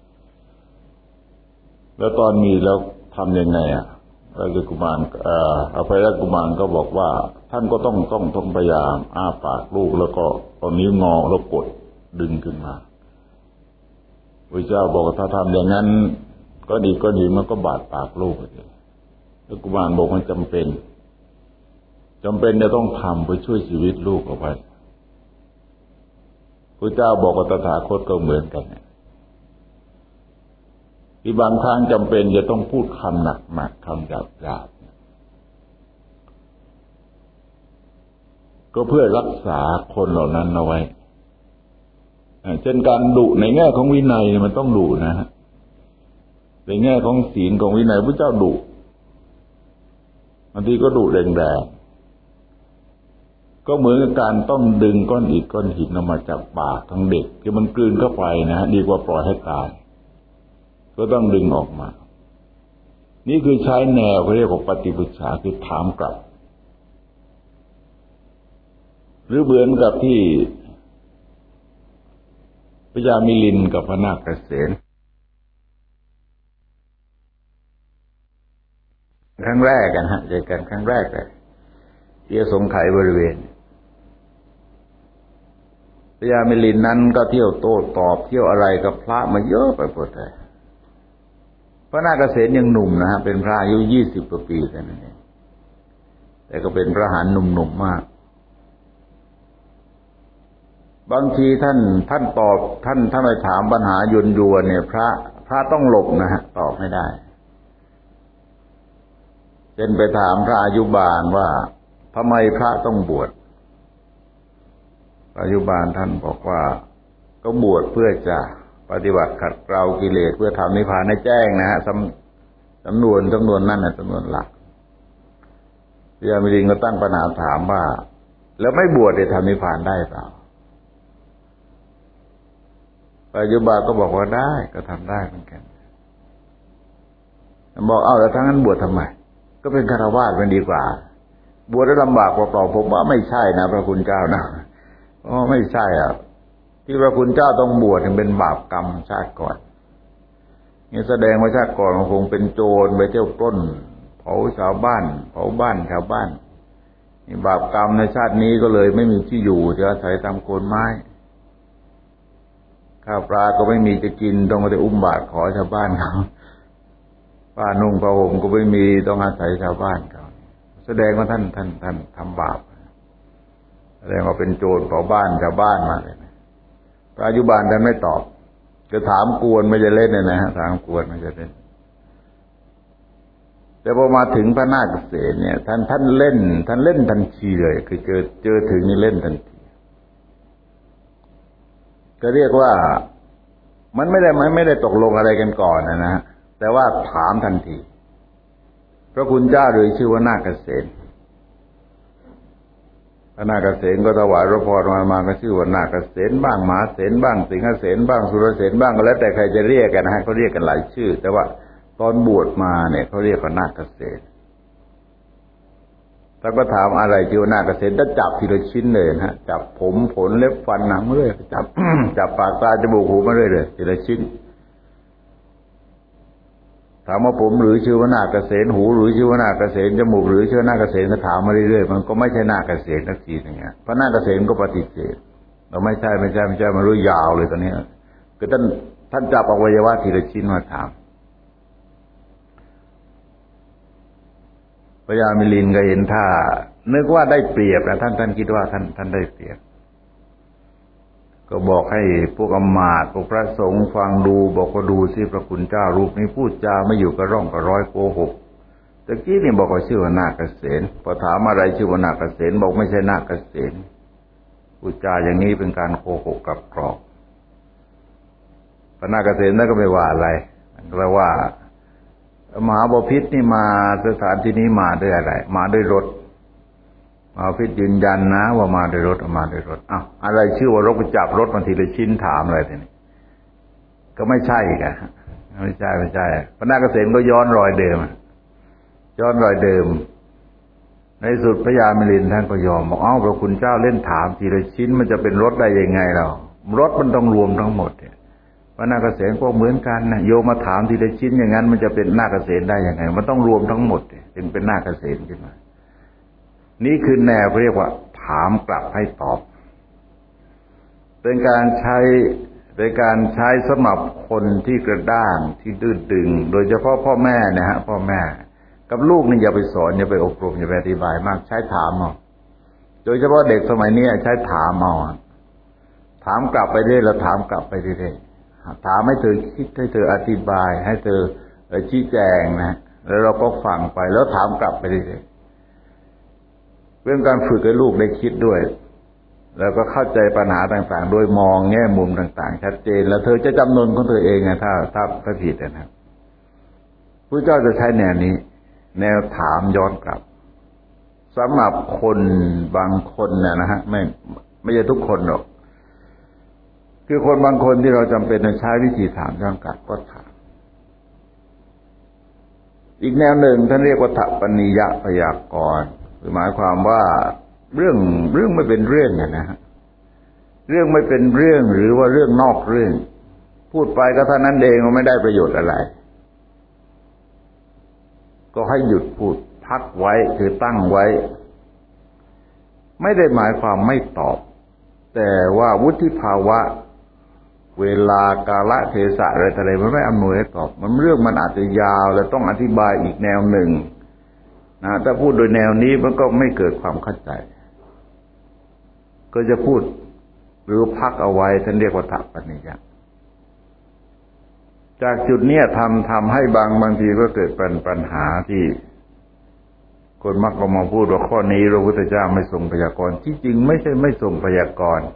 แล้วตอนมีแล้วทำยังไงอ่ะราชกุมารเอ่ออภัยราชกุมารก็บอกว่าท่านก็ต้องต้องต้องพยายามอ้าปากลูกแล้วก็ตอนนิ้วงอแล้วกดดึงขึ้นมาพระเจ้าบอกว่าถ้าทำอย่างนั้นก็ดีก็ดีมันก็บาดปากลูกเลยแล้วกุมารบอกมันจำเป็นจำเป็นจะต้องทำเพื่อช่วยชีวิตลูกเอาไว้พระเจ้าบอกว่าตถาคตก็เหมือนกันที่บางครั้งจำเป็นจะต้องพูดคำหนักๆคำหยาบๆก็เพื่อรักษาคนเหล่านั้นเอาไว้เช่นการดุในแง่ของวินัยมันต้องดุนะฮะในแง่ของศีลของวินัยพระเจ้าดุบางทีก็ดุแรงๆก็เหมือนกับการต้องดึงก้อนอิฐก้อนหินออกมาจากปากของเด็กที่มันกลืนเข้าไปนะฮะดีกว่าปล่อยให้ตายก็ต้องดึงออกมานี่คือใช้แนวเขาเรียกว่าปฏิปรึกษาคือถามกลับหรือเหมือนกับที่พระยามิลินกับพระนาคเษนครั้งแรกกันฮะเจอกันครั้งแรกเลยที่สงไขบริเวณพระยามิลินนั้นก็เที่ยวโต้ตอบเที่ยวอะไรกับพระมาเยอะไปหมดเลยพระนาคเษนยังหนุ่มนะฮะเป็นพระอายุยี่สิบกว่าปีกันนั่นเองแต่ก็เป็นพระหาญหนุ่มๆมากบางทีท่านท่านตอบท่านถ้าไปถามปัญหายุนยวนเนี่ยพระพระต้องหลบนะฮะตอบไม่ได้เช่นไปถามพระอายุบาลว่าทำไมพระต้องบวชพระอายุบาลท่านบอกว่าก็บวชเพื่อจะปฏิบัติขัดเกลากิเลสเพื่อทำนิพพานให้แจ้งนะฮะสำสำนวนจำนวนนั่นนะจำนวนหลักพระยามิลินก็ตั้งปัญหาถามว่าแล้วไม่บวชจะทำนิพพานได้เปล่าพระอายุบาลก็บอกว่าได้ก็ทำได้เหมือนกันบอกเอาแล้วทั้งนั้นบวชทำไมก็เป็นฆราวาสมันดีกว่าบวชแล้วลำบากกว่าเปล่าผมว่าไม่ใช่นะพระคุณเจ้านะอ๋อไม่ใช่อ่ะที่พระคุณเจ้าต้องบวชถึงเป็นบาปกรรมชาติก่อนนี่แสดงว่าชาติก่อนคงเป็นโจรไปเที่ยวปล้นเผาชาวบ้านเผาบ้านชาวบ้านนี่บาปกรรมในชาตินี้ก็เลยไม่มีที่อยู่จะอาศัยตามโคนไม้ข้าวปลาก็ไม่มีจะกินต้องมาได้อุ้มบาตรขอชาวบ้านเขาผ้านุ่งผ้าห่มก็ไม่มีต้องอาศัยชาวบ้านเขาแสดงว่าท่านท่านท่านทำบาปแสดงว่าเป็นโจรเผาบ้านชาวบ้านมาเลยนะพระอายุบาลท่านไม่ตอบจะถามกวนไม่จะเล่นเลยนะฮะถามกวนไม่จะเล่นแต่พอมาถึงพระนาคเษนเนี่ยท่านท่านเล่นท่านเล่นทันทีเลยคือเจอเจอถึงนี่เล่นทันทีก็เรียกว่ามันไม่ได้ไม่ไม่ได้ตกลงอะไรกันก่อนนะนะแต่ว่าถามทันทีพระคุณเจ้าโดยชื่อว่านาคเษนพระนาคเษนก็ถวายพระพรมามาก็ชื่อว่านาคเษนบ้างมหาเษนบ้างสิงหเษนบ้างสุรเษนบ้างก็แล้วแต่ใครจะเรียกกันนะฮะเขาเรียกกันหลายชื่อแต่ว่าตอนบวชมาเนี่ยเขาเรียกว่านาคเกษตรถ้าก็ถามอะไรชื่อว่านาคเกษตรถ้าจับทีละชิ้นเลยนะจับผมขนเล็บฟันหนังมาเรื่อยจับ จับปากตาจมูกหูมาเรื่อยเลยทีละชิ้นถามว่าผมหรือชื่อว่านาคเกษตรหูหรือชื่อว่านาคเกษตรจมูกหรือชื่อนาคเกษตรก็ถามมาเรื่อยๆมันก็ไม่ใช่นาคเกษตรสักทีอย่างเงี้ยเพราะนาคเกษตรก็ปฏิเสธเราไม่ใช่ไม่ใช่ไม่ใช่มันรู้ยาวเลยตอนนี้คือท่านท่านจับอวัยวะทีละชิ้นมาถามพระยามิลินก็เห็นท่านึกว่าได้เปรียบนะท่านท่านคิดว่าท่านท่านได้เปรียบก็บอกให้พวกอมาตย์พวกพระสงฆ์ฟังดูบอกว่าดูสิพระคุณเจ้ารูปนี้พูดจาไม่อยู่กับร่องกับร้อยโกหกตะกี้นี่บอกว่าชื่อว่านาคเกษตรพอถามอะไรชื่อว่านาคเกษตรบอกไม่ใช่นาคเกษตรพูดจาอย่างนี้เป็นการโกหกกับกรอกพระนาคเกษตรนั่นก็ไม่ว่าอะไรแปลว่ามหาบพิตรนี่มาสถานที่นี้มาด้วยอะไรมาด้วยรถมหาบพิตรยืนยันนะว่ามาด้วยรถมาด้วยรถอ้าวอะไรชื่อว่ารถไปจับรถบางทีเลยชิ้นถามอะไรทีนี้ก็ไม่ใช่กันไม่ใช่ไม่ใช่พระนาคเกษตรก็ย้อนรอยเดิมย้อนรอยเดิมในสุดพระยามิลินท่านก็ยอมบอกเอ้าพระคุณเจ้าเล่นถามทีละชิ้นมันจะเป็นรถได้ยังไงเรารถมันต้องรวมทั้งหมดเนี่ยพระนาคเกษตรก็เหมือนกันนะโยมมาถามทีละชิ้นอย่างนั้นมันจะเป็นนาคเกษตรได้ยังไงมันต้องรวมทั้งหมดถึงเป็นนาคเกษตรขึ้นมานี่คือแนวเรียกว่าถามกลับให้ตอบเป็นการใช้เป็นการใช้สำหรับคนที่กระด้างที่ดื้อดึงโดยเฉพาะพ่อแม่นะฮะพ่อแม่กับลูกนี่อย่าไปสอนอย่าไปอบรมอย่าไปอธิบายมากใช้ถามเอาโดยเฉพาะเด็กสมัยนี้ใช้ถามเอาถามกลับไปเรื่อยแล้วถามกลับไปเรื่อยถามให้เธอคิดให้เธออธิบายให้เธอชี้แจงนะแล้วเราก็ฟังไปแล้วถามกลับไปเรื่อยๆเป็นการฝึกให้ลูกได้คิดด้วยแล้วก็เข้าใจปัญหาต่างๆโดยมองแง่มุมต่างๆชัดเจนแล้วเธอจะจำนนของเธอเองนะถ้าถ้าถ้าผิดนะครับพระเจ้าจะใช้แนวนี้แนวถามย้อนกลับสำหรับคนบางคนนะนะฮะไม่ไม่ใช่ทุกคนหรอกคือคนบางคนที่เราจำเป็นจะใช้วิธีถามย้อนกลับก็ถามอีกแนวหนึ่งท่านเรียกว่าถปนิยพยากรณ์คือหมายความว่าเรื่องเรื่องไม่เป็นเรื่องนะฮะเรื่องไม่เป็นเรื่องหรือว่าเรื่องนอกเรื่องพูดไปก็เท่านั้นเองมันไม่ได้ประโยชน์อะไรก็ให้หยุดพูดพักไว้คือตั้งไว้ไม่ได้หมายความไม่ตอบแต่ว่าวุฒิภาวะเวลากาลเทศะอะไรอะไรมันไม่อำนวยให้ตอบมันเรื่องมันอาจจะยาวและต้องอธิบายอีกแนวหนึ่งนะถ้าพูดโดยแนวนี้มันก็ไม่เกิดความเข้าใจก็จะพูดหรือพักเอาไว้ท่านเรียกว่าถปนิยะจากจุดนี้ทำทำให้บางบางทีก็เกิดเป็นปัญหาที่คนมักก็มาพูดว่าข้อนี้พระพุทธเจ้าไม่ทรงพยากรณ์ที่จริงไม่ใช่ไม่ทรงพยากรณ์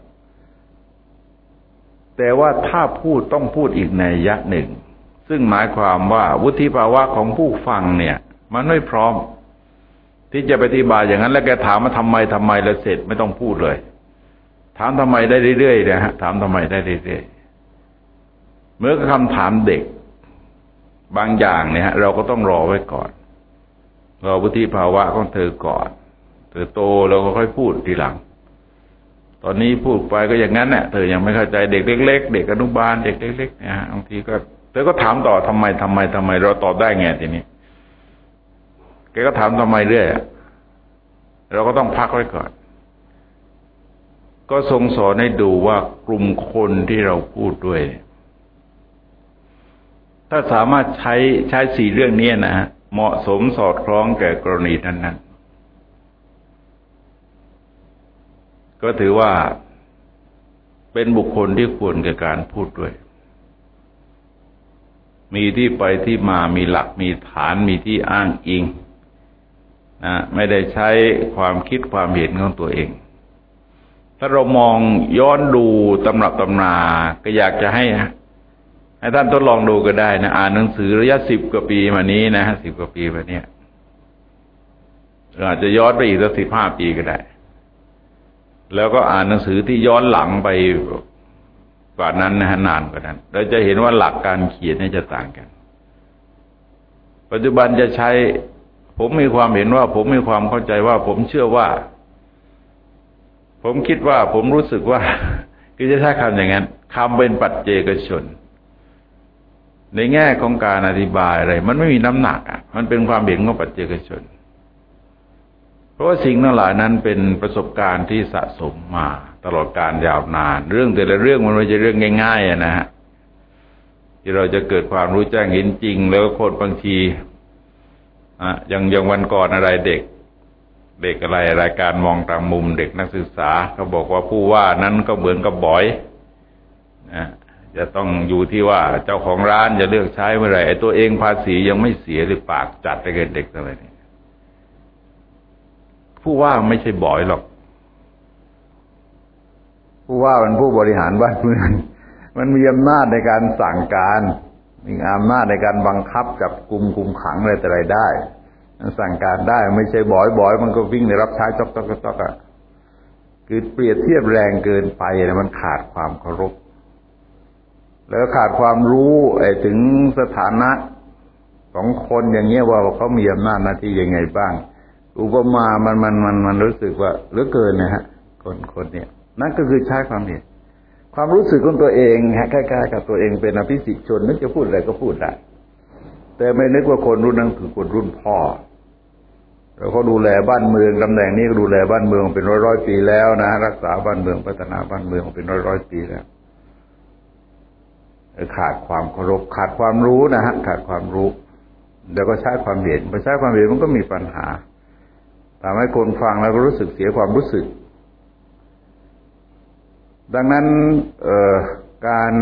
แต่ว่าถ้าพูดต้องพูดอีกในยะหนึ่งซึ่งหมายความว่าวุฒิภาวะของผู้ฟังเนี่ยมันไม่พร้อมที่จะไปอธิบายอย่างนั้นแล้วแกถามมาทำไมทำไมแล้วเสร็จไม่ต้องพูดเลยถามทำไมได้เรื่อยๆนะฮะถามทำไมได้เรื่อยๆเมื่อคำถามเด็กบางอย่างเนี่ยฮะเราก็ต้องรอไว้ก่อนรอวุฒิภาวะของเธอก่อนเธอโตเราก็ค่อยพูดทีหลังตอนนี้พูดไปก็อย่างนั้นแหละเธอยังไม่เข้าใจเด็กเล็กๆเด็กอนุบาลเด็กเล็กๆนะฮะบางทีก็เธอก็ถามต่อทำไมทำไมทำไมเราตอบได้ไงทีนี้แกก็ถามทำไมเรื่อยเราก็ต้องพักไว้ก่อนก็ทรงสอนให้ดูว่ากลุ่มคนที่เราพูดด้วยถ้าสามารถใช้ใช้สี่เรื่องนี้นะฮะเหมาะสมสอดคล้องแก่กรณีนั้นๆก็ถือว่าเป็นบุคคลที่ควรแก่การพูดด้วยมีที่ไปที่มามีหลักมีฐานมีที่อ้างอิงนะไม่ได้ใช้ความคิดความเห็นของตัวเองถ้าเรามองย้อนดูตำรับตำราก็อยากจะให้ให้ท่านทดลองดูก็ได้นะอ่านหนังสือระยะสิบกว่าปีมานี้นะฮะสิบกว่าปีมาเนี้ยอาจจะย้อนไปอีกสักสิบห้าปีก็ได้แล้วก็อ่านหนังสือที่ย้อนหลังไปกว่านั้นนะฮะนานกว่านั้นเราจะเห็นว่าหลักการเขียนนี่จะต่างกันปัจจุบันจะใช้ผมมีความเห็นว่าผมมีความเข้าใจว่าผมเชื่อว่าผมคิดว่าผมรู้สึกว่าคือจะใช้คำอย่างนั้นคำเป็นปัจเจกชนในแง่ของการอธิบายอะไรมันไม่มีน้ำหนักอ่ะมันเป็นความเห็นของปัจเจกชนเพราะว่าสิ่งทั้งหลายนั้นเป็นประสบการณ์ที่สะสมมาตลอดการยาวนานเรื่องแต่ละเรื่องมันไม่ใช่เรื่องง่ายๆนะฮะที่เราจะเกิดความรู้แจ้งเห็นจริงแล้วคนบางทีอ่ะอย่างอย่างวันก่อนอะไรเด็กเด็กอะไรรายการมองตามมุมเด็กนักศึกษาเขาบอกว่าผู้ว่านั้นก็เหมือนกับบอยนะจะต้องอยู่ที่ว่าเจ้าของร้านจะเลือกใช้เมื่อไหร่ไอ้ตัวเองภาษียังไม่เสียหรือปากจัดไปเกินเด็กอะไรนี่ผู้ว่าไม่ใช่บอยหรอกผู้ว่าเป็นผู้บริหารบ้านเมืองมันมีอำนาจในการสั่งการมีอำนาจในการบังคับจับกุมคุมขังอะไรแต่ไรได้สั่งการได้ไม่ใช่บอยบอยมันก็วิ่งในรับใช้จอกจอกจอกอ่ะคือเปรียบเทียบแรงเกินไปนะมันขาดความเคารพแล้วขาดความรู้ไอ้ถึงสถานะของคนอย่างเงี้ยว่าเขามีอำนาจหน้าที่ยังไงบ้างอุปมามันมันมันมันรู้สึกว่าเหลือเกินนะฮะคนคนเนี้ยนั่นก็คือใช้ความเห็นความรู้สึกของตัวเองฮะใกล้ๆกับตัวเองเป็นอภิสิทธิชนนึกจะพูดอะไรก็พูดได้แต่ไม่นึกว่าคนรุ่นนั้นคือคนรุ่นพ่อแล้วเขาดูแลบ้านเมืองตำแหน่งนี้ก็ดูแลบ้านเมืองเป็นร้อยร้อยปีแล้วนะรักษาบ้านเมืองพัฒนาบ้านเมืองเป็นร้อยร้อยปีแล้วขาดความเคารพขาดความรู้นะฮะขาดความรู้เดี๋ยวก็ใช้ความเห็นพอใช้ความเห็นมันก็มีปัญหาทำให้คนฟังแล้วก็รู้สึกเสียความรู้สึกดังนั้นการ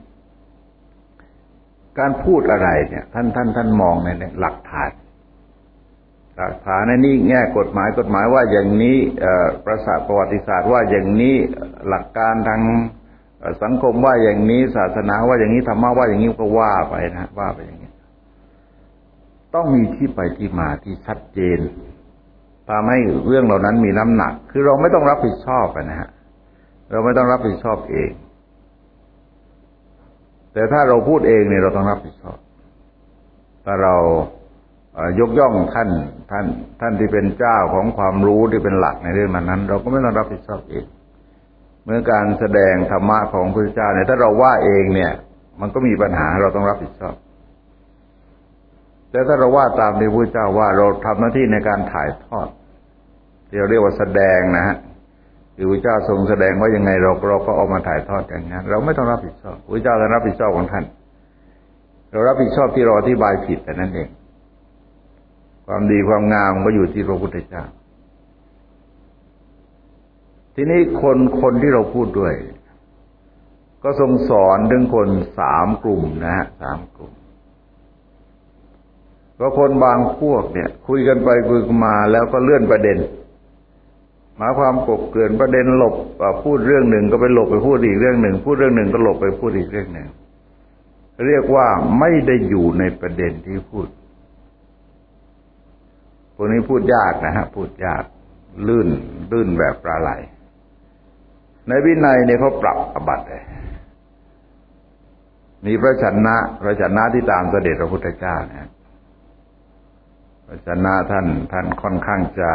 การพูดอะไรเนี่ยท่านท่านท่านมองในหลักฐานหลักฐานในนี้แง่กฎหมายกฎหมายว่าอย่างนี้ประวัติประวัติศาสตร์ว่าอย่างนี้หลักการทางสังคมว่าอย่างนี้ศาสนาว่าอย่างนี้ธรรมะว่าอย่างนี้ก็ว่าไปนะว่าไปอย่างนี้ต้องมีที่ไปที่มาที่ชัดเจนทำให้เรื่องเหล่านั้นมีน้ำหนักคือเราไม่ต้องรับผิดชอบนะฮะเราไม่ต้องรับผิดชอบเองแต่ถ้าเราพูดเองเนี่ยเราต้องรับผิดชอบถ้าเรายกย่องท่านท่านท่านที่เป็นเจ้าของความรู้ที่เป็นหลักในเรื่องนั้นเราก็ไม่ต้องรับผิดชอบเองเมื่อการแสดงธรรมะของพระพุทธเจ้าเนี่ยถ้าเราว่าเองเนี่ยมันก็มีปัญหาเราต้องรับผิดชอบแต่ถ้าเราว่าตามที่พระพุทธเจ้าว่าเราทำหน้าที่ในการถ่ายทอดที่เราเรียกว่าแสดงนะฮะคือพระเจ้าทรงแสดงว่ายังไงเราเราก็เอามาถ่ายทอดอย่างนั้นเราไม่ต้องรับผิดชอบพระเจ้าต้องรับผิดชอบของท่านเรารับผิดชอบที่เราอธิบายผิดแต่นั้นเองความดีความงามก็อยู่ที่พระพุทธเจ้าทีนี้คนคนที่เราพูดด้วยก็ทรงสอนถึงคนสามกลุ่มนะฮะสามกลุ่มเพราะคนบางพวกเนี่ยคุยกันไปคุยกันมาแล้วก็เลื่อนประเด็นหมายความกบเกลื่อนประเด็นหลบพูดเรื่องหนึ่งก็ไปหลบไปพูดอีกเรื่องหนึ่งพูดเรื่องหนึ่งก็หลบไปพูดอีกเรื่องหนึ่งเรียกว่าไม่ได้อยู่ในประเด็นที่พูดพวกนี้พูดยากนะฮะพูดยากลื่นลื่นแบบปลาไหลในวินัยเนี่ยเขาปรับอบัติเลยมีพระชนะพระชนะที่ตามเสด็จพระพุทธเจ้านะพระชนะท่านท่านค่อนข้างจะ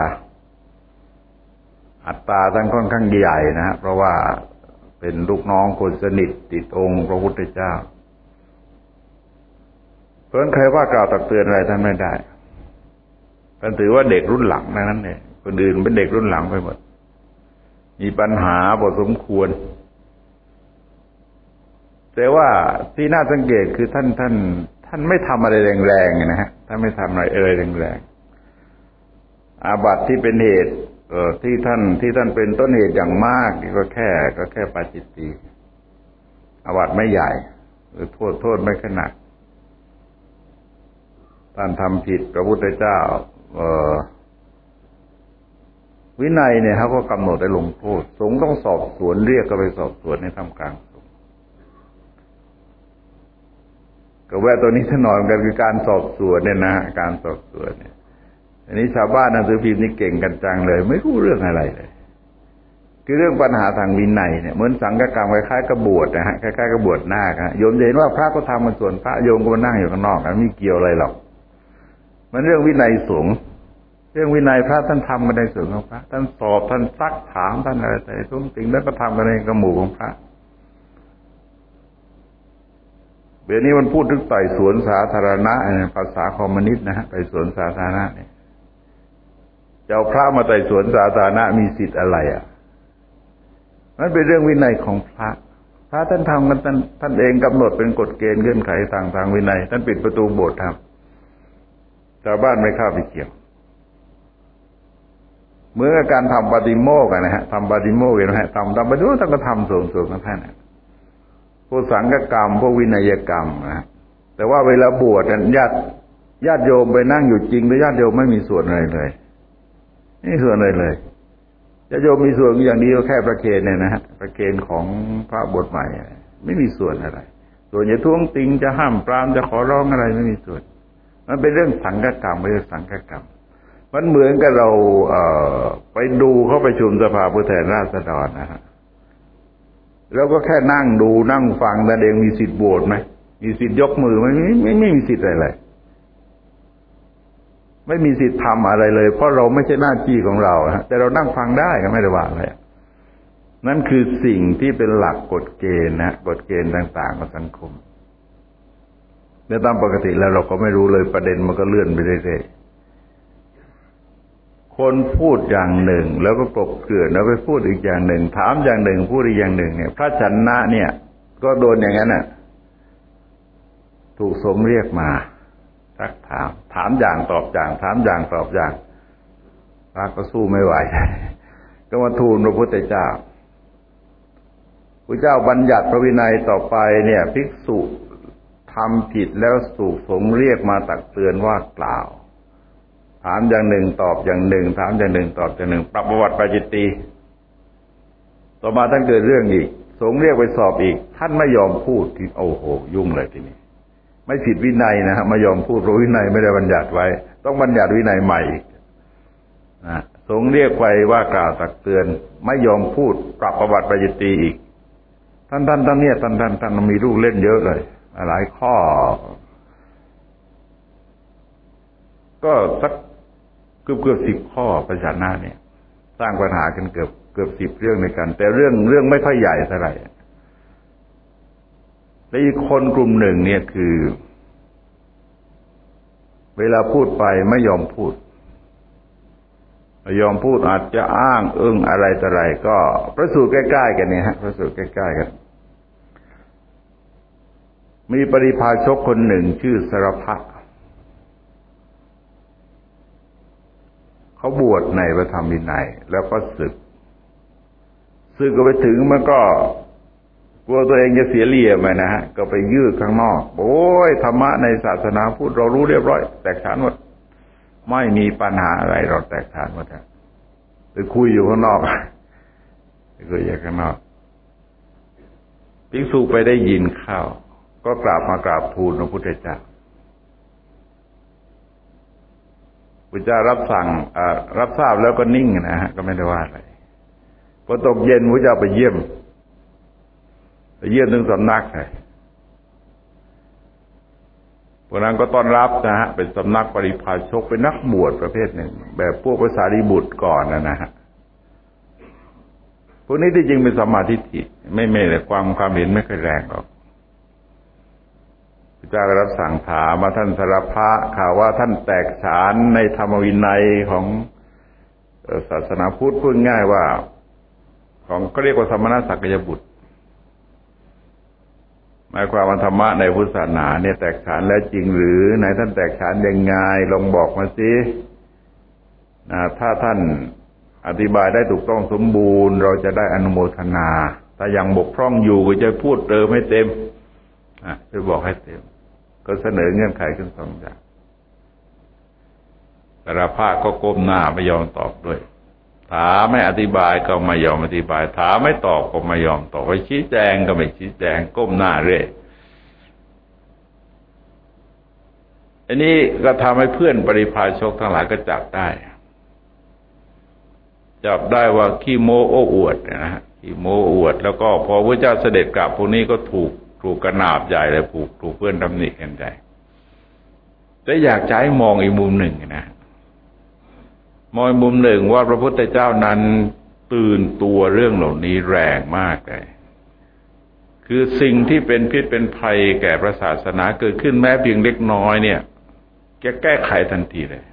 อัตตาท่านค่อนข้างใหญ่นะฮะเพราะว่าเป็นลูกน้องคนสนิทติดองค์พระพุทธเจ้าเพราะฉะนั้นใครว่ากล่าวตักเตือนอะไรท่านไม่ได้ท่านถือว่าเด็กรุ่นหลังนั้นเนี่ยคนอื่นเป็นเด็กรุ่นหลังไปหมดมีปัญหาพอสมควรแต่ว่าที่น่าสังเกตคือท่านท่านท่านไม่ทำอะไรแรงๆนะฮะท่านไม่ทำอะไรเอ่ยแรงๆอาบัติที่เป็นเหตุเอ่อที่ท่านที่ท่านเป็นต้นเหตุอย่างมากก็แค่ก็แค่ปาจิตตีอาบัติไม่ใหญ่หรือโทษโทษไม่ขนาดท่านทำผิดพระพุทธเจ้าเอ่อวินัยเนี่ยเขาก็กำหนดได้ลงโทษสงฆ์ต้องสอบสวนเรียกก็ไปสอบสวนในท่ามกลางสงฆ์ก็แวะตัวนี้ถนอมกันคือการสอบสวนเนี่ยนะการสอบสวนเนี่ยอันนี้ชาวบ้านหนังสือพิมพ์นี่เก่งกันจังเลยไม่รู้เรื่องอะไรเลยคือเรื่องปัญหาทางวินัยเนี่ยเหมือนสังฆกรรมคล้ายๆกับบวชนะฮะคล้ายๆกับบวชนาคฮะโยมเห็นว่าพระก็ทำมันส่วนพระโยมก็มานั่งอยู่ข้างนอกกันไม่เกี่ยวอะไรหรอกมันเรื่องวินัยสงฆ์เรื่องวินัยพระท่านทำกันในส่วนของพระท่านสอบท่านซักถามท่านอะไรแต่ทุกสิ่งแล้วก็ทำกันในกระหมู่ของพระเดี๋ยวนี้มันพูดถึงไต่สวนสาธารณะภาษาคอมมิวนิสต์นะฮะไต่สวนสาธารณะเนี่ยจะเอาพระมาไต่สวนสาธารณะมีสิทธิ์อะไรอ่ะมันเป็นเรื่องวินัยของพระพระท่านทำกันท่านท่านเองกำหนดเป็นกฎเกณฑ์เงื่อนไขทางทางวินัยท่านปิดประตูโบสถ์ทำชาวบ้านไม่เข้าไปเกี่ยวเหมือนกับการทำปฏิโมกข์นะฮะทำปฏิโมกข์นะฮะทำทำปฏิโมกข์ท่านก็ทำส่วนๆของท่านนะพวกสังฆกรรมพวกวินัยกรรมนะแต่ว่าเวลาบวชญาติญาติโยมไปนั่งอยู่จริงแต่ญาติโยมไม่มีส่วนอะไรเลยไม่มีส่วนอะไรเลยญาติโยมมีส่วนอย่างเดียวแค่ประเคนเนี่ยนะฮะประเคนของพระบวชใหม่ไม่มีส่วนอะไรส่วนจะท้วงติงจะห้ามปรามจะขอร้องอะไรไม่มีส่วนมันเป็นเรื่องสังฆกรรมไม่ใช่สังฆกรรมมันเหมือนกับเราเอ่อไปดูเขาประชุมสภาผู้แทนราษฎรนะฮะแล้วก็แค่นั่งดูนั่งฟังแต่เองมีสิทธิ์โหวตไหมมีสิทธิ์ยกมือไหมไม่ไม่ไม่มีสิทธิ์อะไรเลยไม่มีสิทธิ์ทำอะไรเลยเพราะเราไม่ใช่หน้าที่ของเราฮะแต่เรานั่งฟังได้ก็ไม่ได้ว่าอะไรนั่นคือสิ่งที่เป็นหลักกฎเกณฑ์นะกฎเกณฑ์ต่างๆของสังคมและตามปกติแล้วเราก็ไม่รู้เลยประเด็นมันก็เลื่อนไปเรื่อยๆคนพูดอย่างหนึ่งแล้วก็กลบเกลื่อนแล้วไปพูดอีกอย่างหนึ่งถามอย่างหนึ่งพูดอีกอย่างหนึ่งเนี่ยพระชนะเนี่ยก็โดนอย่างนั้นน่ะถูกสงฆ์เรียกมาซักถามถามอย่างตอบอย่างถามอย่างตอบอย่างพระก็สู้ไม่ไหวก็มาทูลพระพุทธเจ้าพระเจ้าบัญญัติพระวินัยต่อไปเนี่ยภิกษุทำผิดแล้วถูกสงฆ์เรียกมาตักเตือนว่ากล่าวถามอย่างหนึ่งตอบอย่างหนึ่งถามอย่างหนึ่งตอบอย่างหนึ่งปรับประวัติปาจิตตีต่อมาท่านเกิดเรื่องอีกสงฆ์เรียกไปสอบอีกท่านไม่ยอมพูดที่โอ้โหยุ่งเลยทีนี้ไม่ผิดวินัยนะฮะไม่ยอมพูดเพราะวินัยไม่ได้บัญญัติไว้ต้องบัญญัติวินัยใหม่อีกนะสงฆ์เรียกไปว่ากล่าวตักเตือนไม่ยอมพูดปรับประวัติปาจิตตีอีกท่านท่านท่านเนี่ยท่านท่านท่านมีลูกเล่นเยอะเลยหลายข้อก็สักเกือบเกือบสิบข้อประชานาเนี่ยสร้างปัญหากันเกือบเกือบสิบเรื่องในกันแต่เรื่องเรื่องไม่ค่อยใหญ่เท่าไหร่และอีกคนกลุ่มหนึ่งเนี่ยคือเวลาพูดไปไม่ยอมพูดไม่ยอมพูดอาจจะอ้างเอิ้งอะไรต่ออะไรก็ประสูตรใกล้ๆกันเนี่ยฮะประสูตรใกล้ๆกันมีปริพาชกคนหนึ่งชื่อสรพะเขาบวชในพระธรรมวินัยแล้วก็ศึกศึกก็ไปถึงมันก็กลัวตัวเองจะเสียเหลี่ยมนะฮะก็ไปยืดข้างนอกโอ้ยธรรมะในศาสนาพูดเรารู้เรียบร้อยแตกฉานหมดไม่มีปัญหาอะไรเราแตกฉานหมดแล้วไปคุยอยู่ข้างนอกไปคุยอยู่ข้างนอกภิกษุไปได้ยินเข้าก็กราบมากราบทูลพระพุทธเจ้าพระเจ้ารับสั่งรับทราบแล้วก็นิ่งนะฮะก็ไม่ได้ว่าอะไรพอตกเย็นพระเจ้าไปเยี่ยมไปเยี่ยมถึงสำนักเลยพวกนั้นก็ต้อนรับนะฮะเป็นสำนักปริพาชกเป็นนักบวชประเภทหนึ่งแบบพวกภาษาริบุตรก่อนนะนะฮะพวกนี้ที่จริงเป็นสัมมาทิฏฐิไม่ไม่แต่ความความเห็นไม่ค่อยแรงหรอกพระเจ้าก็รับสั่งถามมาท่านสรพะข่าวว่าท่านแตกฉานในธรรมวินัยของศาสนาพุทธพูดง่ายว่าของก็เรียกว่าสมณศักยบุตรหมายความว่าธรรมะในพุทธศาสนาเนี่ยแตกฉานแล้วจริงหรือไหนท่านแตกฉานยังไงลองบอกมาสินะถ้าท่านอธิบายได้ถูกต้องสมบูรณ์เราจะได้อนุโมทนาถ้ายังบกพร่องอยู่ก็จะพูดเติมให้เต็มอ่ะจะบอกให้เต็มก็เสนอเงื่อนไขขึ้นสองอย่างแต่ละภาคก็ก้มหน้าไม่ยอมตอบด้วยถามไม่อธิบายก็ไม่ยอมอธิบายถามไม่ตอบก็ไม่ยอมตอบไปชี้แจงก็ไม่ชี้แจงก้มหน้าเรื่อยอันนี้ก็ทำให้เพื่อนปริพาชกทั้งหลายก็จับได้จับได้ว่าขี้โม้โอ้อวดนะฮะขี้โม้อวดแล้วก็พอพระเจ้าเสด็จกลับพวกนี้ก็ถูกถูกกระนาบใหญ่เลยถูกถูกเพื่อนตำหนิกันใหญ่แต่และอยากจะให้มองอีกมุมหนึ่งนะมองอีกมุมหนึ่งว่าพระพุทธเจ้านั้นตื่นตัวเรื่องเหล่านี้แรงมากเลยคือสิ่งที่เป็นพิษเป็นภัยแก่พระศาสนาเกิดขึ้นแม้เพียงเล็กน้อยเนี่ยแกแก้ไขทันทีเลย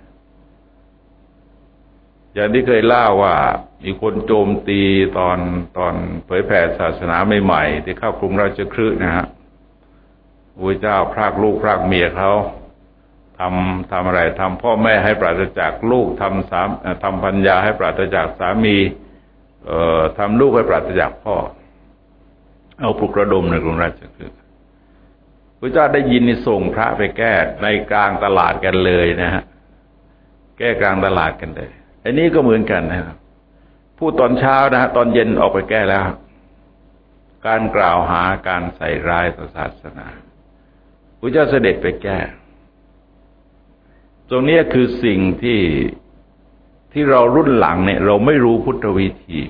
อย่างที่เคยเล่าว่ามีคนโจมตีตอนตอนเผยแผ่ศาสนาใหม่ๆที่เข้ากรุงราชคฤห์นะฮะพระเจ้าพรากลูกพรากเมียเขาทำทำอะไรทำพ่อแม่ให้ปราศจากลูกทำสามทำปัญญาให้ปราศจากสามีเอ่อทำลูกให้ปราศจากพ่อเอาปลุกระดมในกรุงราชคฤห์พระเจ้าได้ยินนี่ส่งพระไปแก้ในกลางตลาดกันเลยนะฮะแก้กลางตลาดกันเลยอันนี้ก็เหมือนกันนะครับพูดตอนเช้านะฮะตอนเย็นออกไปแก้แล้วการกล่าวหาการใส่ร้ายต่อศาสนาพระเจ้าเสด็จไปแก้ตรงนี้คือสิ่งที่ที่เรารุ่นหลังเนี่ยเราไม่รู้พุทธวิธี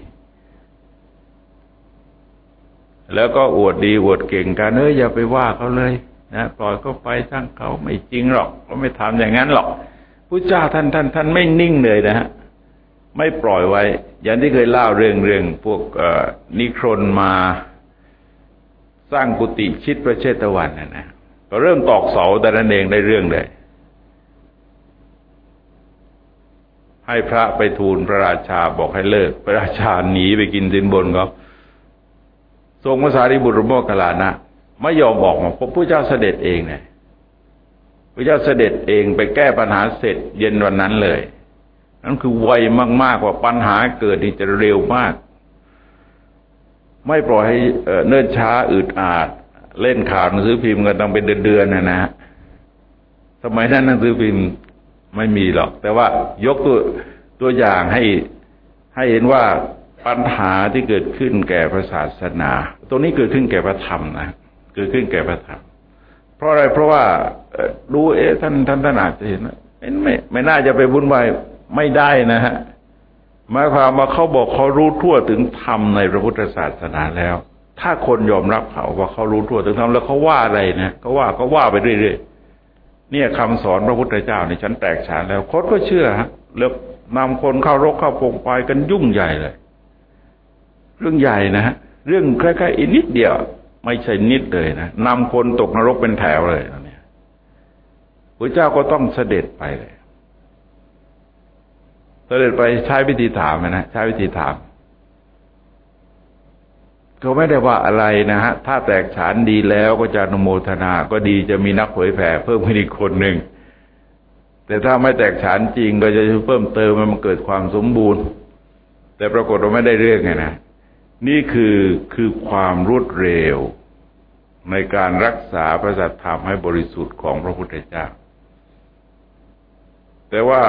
แล้วก็อวดดีอวดเก่งกันเอ้ยอย่าไปว่าเขาเลยนะปล่อยเขาไปช่างเขาไม่จริงหรอกเขาไม่ทำอย่างนั้นหรอกพระเจ้าท่านท่านท่านไม่นิ่งเลยนะฮะไม่ปล่อยไว้อย่างที่เคยเล่าเรื่องเรื่องพวกนิครนมาสร้างกุฏิชิดพระเชตวันนะนะก็เริ่มตอกเสาแต่นั้นเองได้เรื่องเลยให้พระไปทูลพระราชาบอกให้เลิกพระราชาหนีไปกินสินบนเขาทรงพระสารีบุตรโมคคัลลานะไม่ยอมออกมาพบพระเจ้าเสด็จเองเนี่ยพระเจ้าเสด็จเองไปแก้ปัญหาเสร็จเย็นวันนั้นเลยนั่นคือไวมากๆว่าปัญหาเกิดนี่จะเร็วมากไม่ปล่อยให้เนิ่นช้าอึดอาดเล่นข่าวหนังสือพิมพ์กันต้องเป็นเดือนๆนะนะสมัยนั้นหนังสือพิมพ์ไม่มีหรอกแต่ว่ายกตัวตัวอย่างให้ให้เห็นว่าปัญหาที่เกิดขึ้นแก่พระศาสนาตรงนี้เกิดขึ้นแก่พระธรรมนะเกิดขึ้นแก่พระธรรมเพราะอะไรเพราะว่าดูเอ๊ะท่านท่านท่านอาจจะเห็นไม่ไม่ไม่น่าจะไปวุ่นวายไม่ได้นะฮะหมายความว่าเขาบอกเขารู้ทั่วถึงธรรมในพระพุทธศาสนาแล้วถ้าคนยอมรับเขาว่าเขารู้ทั่วถึงธรรมแล้วเขาว่าอะไรนะเขาว่าเขาว่าไปเรื่อยๆเนี่ยคำสอนพระพุทธเจ้านี่ฉันแตกฉานแล้วคนก็เชื่อฮะแล้วนำคนเข้ารกเข้าพงไปกันยุ่งใหญ่เลยเรื่องใหญ่นะฮะเรื่องแค่ๆอีกนิดเดียวไม่ใช่นิดเลยนะนำคนตกนรกเป็นแถวเลยเนี่ยพระเจ้าก็ต้องเสด็จไปเลยเสด็จไปใช้วิธีถามนะใช้วิธีถามเขาไม่ได้ว่าอะไรนะฮะถ้าแตกฉานดีแล้วก็จะอนุโมทนาก็ดีจะมีนักเผยแผ่เพิ่มขึ้นอีกคนหนึ่งแต่ถ้าไม่แตกฉานจริงก็จะเพิ่มเติมมันเกิดความสมบูรณ์แต่ปรากฏว่าไม่ได้เรื่องไงนะนี่คือคือความรวดเร็วในการรักษาพระสัทธรรมให้บริสุทธิ์ของพระพุทธเจ้าแต่ว่า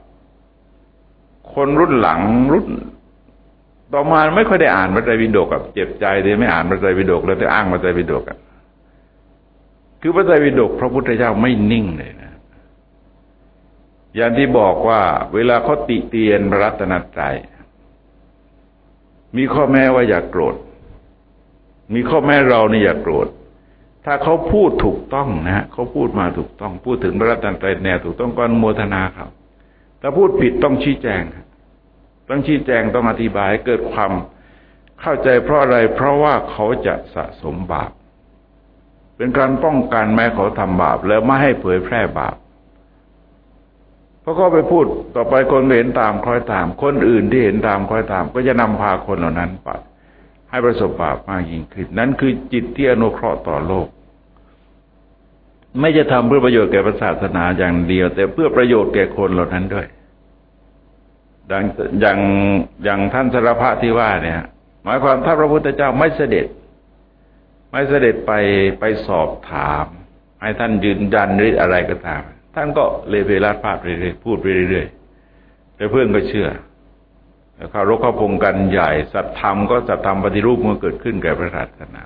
คนรุ่นหลังรุ่นต่อมาไม่ค่อยได้อ่านพระไตรปิฎกกับเจ็บใจที่ไม่อ่านพระไตรปิฎกแล้วแต่อ้างพระไตรปิฎกอ่ะคือพระไตรปิฎกพระพุทธเจ้าไม่นิ่งเลยนะอย่างที่บอกว่าเวลาเขาติเตียนพระรัตนตรัยมีข้อแม้ว่าอย่าโกรธมีข้อแม้เรานี่อย่าโกรธถ้าเขาพูดถูกต้องนะฮะเขาพูดมาถูกต้องพูดถึงพระรัตนตรัยแนวถูกต้องก็อนุโมทนาครับถ้าพูดผิดต้องชี้แจงต้องชี้แจงต้องอธิบายให้เกิดความเข้าใจเพราะอะไรเพราะว่าเขาจะสะสมบาปเป็นการป้องกันแม้เขาทำบาปแล้วไม่ให้เผยแพร่บาปเพราะเขาไปพูดต่อไปคนเห็นตามคล้อยตามคนอื่นที่เห็นตามคล้อยตามก็จะนำพาคนเหล่านั้นไปให้ประสบบาปมากยิ่งขึ้นนั่นคือจิตที่อนุเคราะห์ต่อโลกไม่จะทำเพื่อประโยชน์แก่ศาสนาอย่างเดียวแต่เพื่อประโยชน์แก่คนเหล่านั้นด้วยดังอย่างอย่างท่านสารภะที่ว่าเนี่ยหมายความถ้าพระพุทธเจ้าไม่เสด็จไม่เสด็จไปไปสอบถามให้ท่านยืนยันหรืออะไรก็ตามท่านก็เลเพลาดพลาดไปเรื่อยพูดไปเรื่อยแต่เพื่อนก็เชื่อแล้วเขารบเข้าพงกันใหญ่สัตธรรมก็สัตธรรมปฏิรูปมันเกิดขึ้นแก่พระศาสนา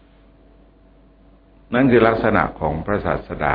นั่นคือลักษณะของพระศาสดา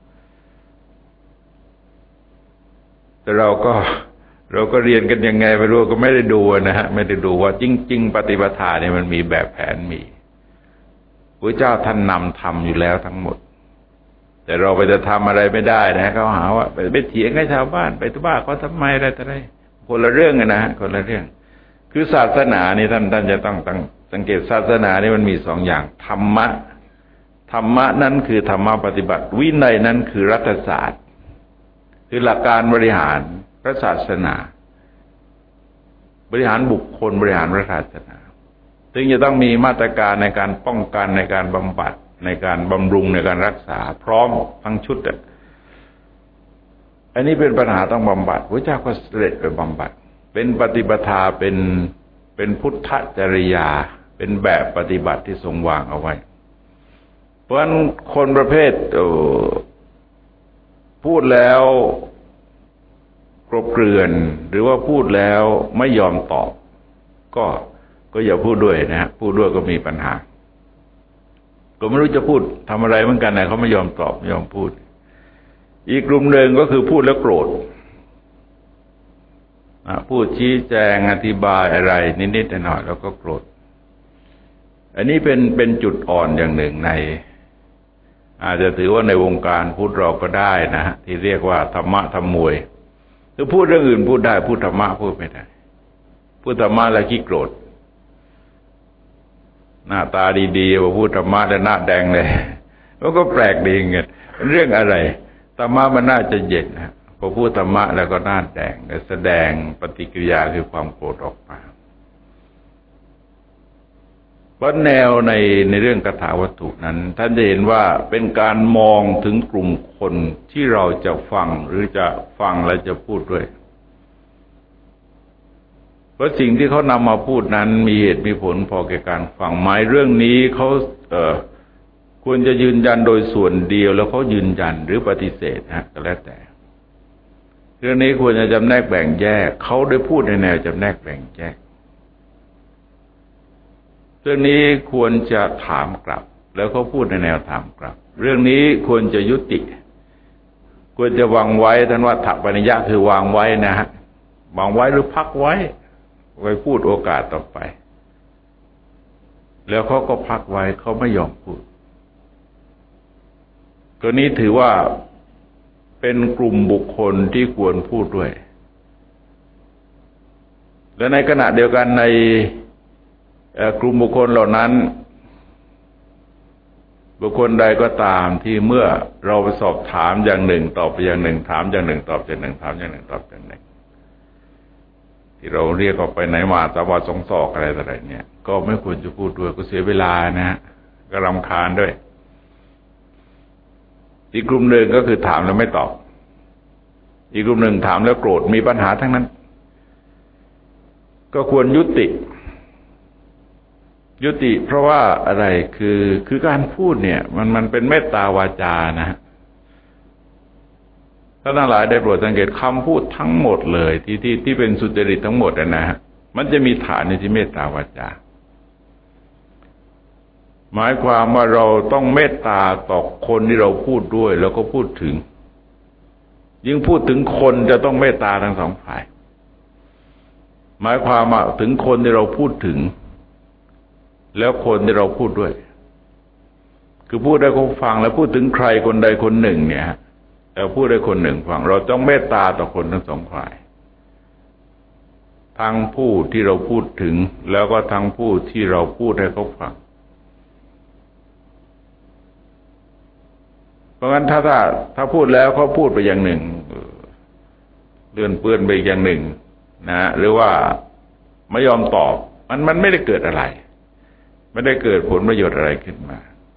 แต่เราก็เราก็เรียนกันยังไงไม่รู้ก็ไม่ได้ดูนะฮะไม่ได้ดูว่าจริงๆปฏิปทาเนี่ยมันมีแบบแผนมีพระเจ้าท่านนำทำอยู่แล้วทั้งหมดแต่เราไปจะทำอะไรไม่ได้นะเขาหาว่าไปไปเถียงกับชาวบ้านไปทุบ้าเขาทำไมอะไรต่ออะไรคนละเรื่องกันนะฮะคนละเรื่องคือศาสนานี่ท่านท่านจะต้องตั้งสังเกตศาสนานี่มันมีสองอย่างธรรมะธรรมะนั้นคือธรรมะปฏิบัติวินัยนั้นคือรัฐศาสตร์คือหลักการบริหารพระศาสนาบริหารบุคคลบริหารพระศาสนาซึ่งจะต้องมีมาตรการในการป้องกันในการบำบัดในการบำรุงในการรักษาพร้อมทั้งชุดอ่ะอันนี้เป็นปัญหาต้องบำบัดพระเจ้าก็เสด็จไปบำบัดเป็นปฏิปทาเป็นเป็นพุทธจริยาเป็นแบบปฏิบัติที่ทรงวางเอาไว้เพราะฉะนั้นคนประเภทพูดแล้วกลบเกลื่อนหรือว่าพูดแล้วไม่ยอมตอบก็ก็อย่าพูดด้วยนะฮะพูดด้วยก็มีปัญหาก็ไม่รู้จะพูดทำอะไรเหมือนกันนะเขาไม่ยอมตอบไม่ยอมพูดอีกกลุ่มหนึ่งก็คือพูดแล้วโกรธพูดชี้แจงอธิบายอะไรนิดๆหน่อยๆแล้วก็โกรธอันนี้เป็นเป็นจุดอ่อนอย่างหนึ่งในอาจจะถือว่าในวงการพูดเราก็ได้นะฮะที่เรียกว่าธรรมะธรรมวยคือพูดเรื่องอื่นพูดได้พูดธรรมะพูดไม่ได้พูดธรรมะแล้วขี้โกรธหน้าตาดีๆว่าพูดธรรมะแล้วหน้าแดงเลยแล้วก็แปลกดีเงี้ยเรื่องอะไรธรรมะมันน่าจะเย็นนะพอพูดธรรมะแล้วก็หน้าแดงแสดงปฏิกิริยาคือความโกรธออกมาเพราะแนวในในเรื่องคาถาวัตถุนั้นท่านจะเห็นว่าเป็นการมองถึงกลุ่มคนที่เราจะฟังหรือจะฟังและจะพูดด้วยเพราะสิ่งที่เขานำมาพูดนั้นมีเหตุมีผลพอแก่การฟังไหมเรื่องนี้เขาเอ่อควรจะยืนยันโดยส่วนเดียวแล้วเขายืนยันหรือปฏิเสธนะก็แล้วแต่เรื่องนี้ควรจะจำแนกแบ่งแยกเขาได้พูดในแนวจำแนกแบ่งแยกเรื่องนี้ควรจะถามกลับแล้วเขาพูดในแนวถามกลับเรื่องนี้ควรจะยุติควรจะวางไว้ท่านว่าถักปณิยะคือวางไว้นะฮะวางไว้หรือพักไว้ไว้พูดโอกาสต่อไปแล้วเขาก็พักไว้เขาไม่ยอมพูดตัวนี้ถือว่าเป็นกลุ่มบุคคลที่ควรพูดด้วยและในขณะเดียวกันในกลุ่มบุคคลเหล่านั้นบุคคลใดก็ตามที่เมื่อเราไปสอบถามอย่างหนึ่งตอบไปอย่างหนึ่งถามอย่างหนึ่งตอบอย่างหนึ่งถามอย่างหนึ่งตอบอย่างหนึ่งที่เราเรียกออกไปไหนมาสาวาสองศอกอะไรต่ออะไรเนี่ยก็ไม่ควรจะพูดด้วยก็เสียเวลานะฮะก็รำคาญด้วยอีกกลุ่มหนึ่งก็คือถามแล้วไม่ตอบอีกกลุ่มหนึ่งถามแล้วโกรธมีปัญหาทั้งนั้นก็ควรยุติยุติเพราะว่าอะไรคือคือการพูดเนี่ยมันมันเป็นเมตตาวาจานะท่านทั้งหลายได้โปรดสังเกตคำพูดทั้งหมดเลยที่ที่ที่เป็นสุจริตทั้งหมดนะฮะมันจะมีฐานในที่เมตตาวาจาหมายความว่าเราต้องเมตตาต่อคนที่เราพูดด้วยแล้วก็พูดถึงยิ่งพูดถึงคนจะต้องเมตตาทั้งสองฝ่ายหมายความว่าถึงคนที่เราพูดถึงแล้วคนที่เราพูดด้วยคือพูดได้คนฟังแล้วพูดถึงใครคนใดคนหนึ่งเนี่ยเราพูดได้คนหนึ่งฟังเราต้องเมตตาต่อคนทั้งสองฝ่ายทั้งผู้ที่เราพูดถึงแล้วก็ทั้งผู้ที่เราพูดให้เขาฟังเพราะงั้นถ้าถ้าถ้าพูดแล้วเขาพูดไปอย่างหนึ่งเลื่อนเปื้อนไปอย่างหนึ่งนะหรือว่าไม่ยอมตอบมันมันไม่ได้เกิดอะไรไม่ได้เกิดผลประโยชน์อะไรขึ้นมา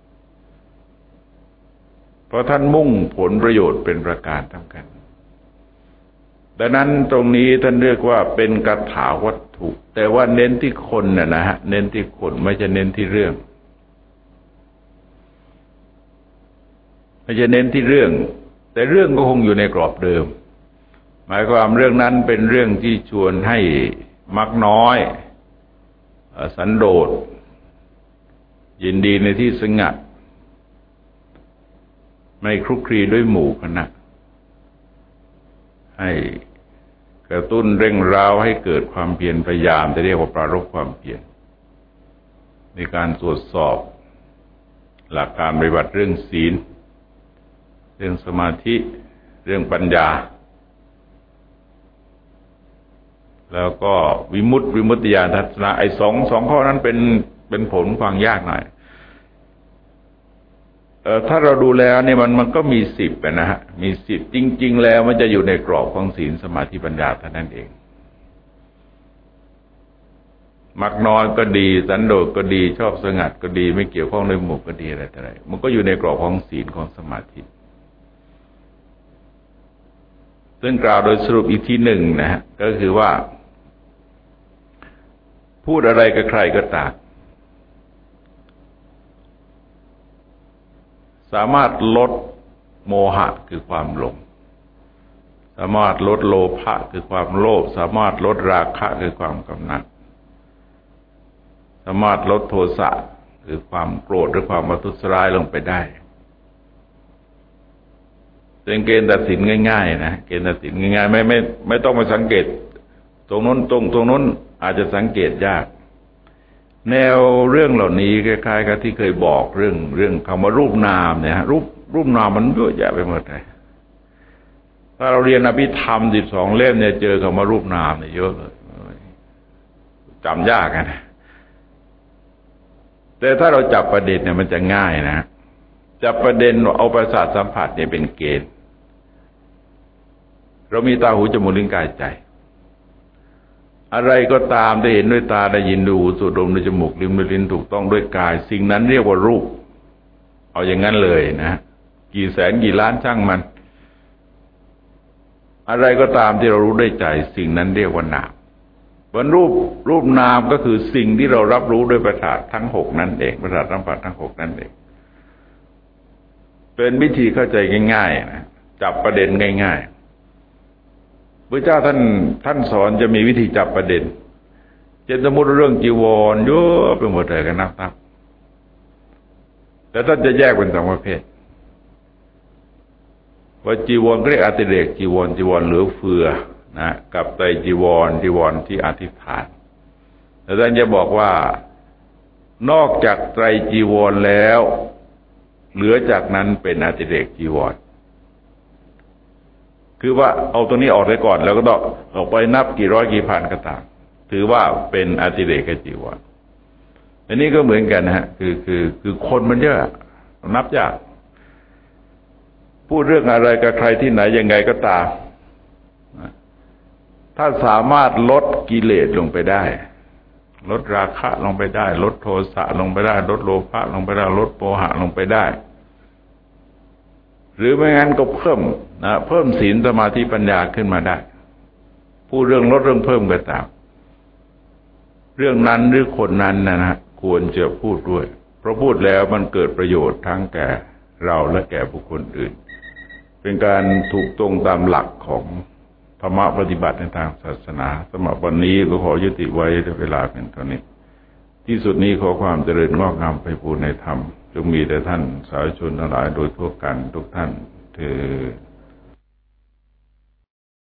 เพราะท่านมุ่งผลประโยชน์เป็นประการสำคัญดังนั้นตรงนี้ท่านเรียกว่าเป็นคาถาวัตถุแต่ว่าเน้นที่คนน่ะนะฮะเน้นที่คนไม่ใช่เน้นที่เรื่องไม่ใช่เน้นที่เรื่องแต่เรื่องก็คงอยู่ในกรอบเดิมหมายความเรื่องนั้นเป็นเรื่องที่ชวนให้มักน้อยสันโดษยินดีในที่สงัดไม่คลุกคลีด้วยหมู่คณะให้กระตุ้นเร่งร้าวให้เกิดความเพียรพยายามจะเรียกว่าปรารภความเพียรในการตรวจสอบหลักการปฏิบัติเรื่องศีลเรื่องสมาธิเรื่องปัญญาแล้วก็วิมุตติวิมุตติญาณทัศนะไอ้สองสองข้อนั้นเป็นเป็นผลฟังยากหน่อยเอ่อถ้าเราดูแล้วเนี่ยมันมันก็มีสิบนะฮะมีสิบจริงๆแล้วมันจะอยู่ในกรอบของศีลสมาธิปัญญาเท่านั้นเองมักน้อยก็ดีสันโดษก็ดีชอบสงัดก็ดีไม่เกี่ยวข้องด้วยหมู่ก็ดีอะไรต่ออะไรมันก็อยู่ในกรอบของศีลของสมาธิซึ่งกล่าวโดยสรุปอีกทีหนึ่งนะฮะก็คือว่าพูดอะไรกับใครก็ตามสามารถลดโมหะคือความหลงสามารถลดโลภะคือความโลภสามารถลดราคะคือความกำหนัดสามารถลดโทสะคือความโกรธหรือความประทุษร้ายลงไปได้เป็นเกณฑ์ตัดสินง่ายๆนะเกณฑ์ตัดสินง่ายๆไม่ไม่ไม่ต้องมาสังเกตตรงนู้นตรงตรงนู้นอาจจะสังเกตยากแนวเรื่องเหล่านี้คล้ายๆกับที่เคยบอกเรื่องเรื่องคำว่ารูปนามเนี่ยฮะรูปรูปนามมันเยอะแยะไปหมดเลยถ้าเราเรียนอภิธรรมสิบสองเล่มเนี่ยเจอคำว่ารูปนามเนี่ยเยอะเลยจำยากนะแต่ถ้าเราจับประเด็นเนี่ยมันจะง่ายนะจับประเด็นเอาประสาทสัมผัสเนี่ยเป็นเกณฑ์เรามีตาหูจมูกลิ้นกายใจอะไรก็ตามได้เห็นด้วยตาได้ยินด้วยหูสูดดมด้วยจมูกลิ้มด้วยลิ้นถูกต้องด้วยกายสิ่งนั้นเรียกว่ารูปเอาอย่างนั้นเลยนะกี่แสนกี่ล้านช่างมันอะไรก็ตามที่เรารู้ด้วยใจสิ่งนั้นเรียกว่านามบรรรูปรูปนามก็คือสิ่งที่เรารับรู้ด้วยประสาททั้งหกนั่นเองประสาทสัมผัสทั้งหกนั่นเองเป็นวิธีเข้าใจง่ายๆนะจับประเด็นง่ายๆพระเจ้าท่านท่านสอนจะมีวิธีจับประเด็นเช่นสมมติเรื่องจีวรเยอะไปหมดเลยกันนับๆแต่ท่านจะแยกเป็นสองประเภทว่าจีวรเรียกอติเรกจีวรจีวรเหลือเฟือนะกับไตรจีวรจีวรที่อธิษฐานแล้วท่านจะบอกว่านอกจากไตรจีวรแล้วเหลือจากนั้นเป็นอติเรกจีวรคือว่าเอาตัวนี้ออกไปก่อนแล้วก็ต้องออกไปนับกี่ร้อยกี่พันก็ตามถือว่าเป็นอติเรกจีวรอันนี้ก็เหมือนกันนะฮะคือคือคือคนมันเยอะนับยากพูดเรื่องอะไรกับใครที่ไหนยังไงก็ตามถ้าสามารถลดกิเลสลงไปได้ลดราคะลงไปได้ลดโทสะลงไปได้ลดโลภะลงไปได้ลดโมหะลงไปได้หรือไม่งั้นก็เพิ่มนะเพิ่มศีลสมาธิปัญญาขึ้นมาได้พูดเรื่องลดเรื่องเพิ่มก็ตามเรื่องนั้นหรือคนนั้นนะฮะควรจะพูดด้วยเพราะพูดแล้วมันเกิดประโยชน์ทั้งแก่เราและแก่บุคคลอื่นเป็นการถูกตรงตามหลักของธรรมะปฏิบัติในทางศาสนาสำหรับวันนี้ก็ขอยุติไว้ในเวลาเป็นเท่านี้ที่สุดนี้ขอความเจริญงอกงามไปบูรณนธรรมจงมีแด่ท่านสาธุชนทั้งหลายโดยทั่วกันทุกท่านเถิด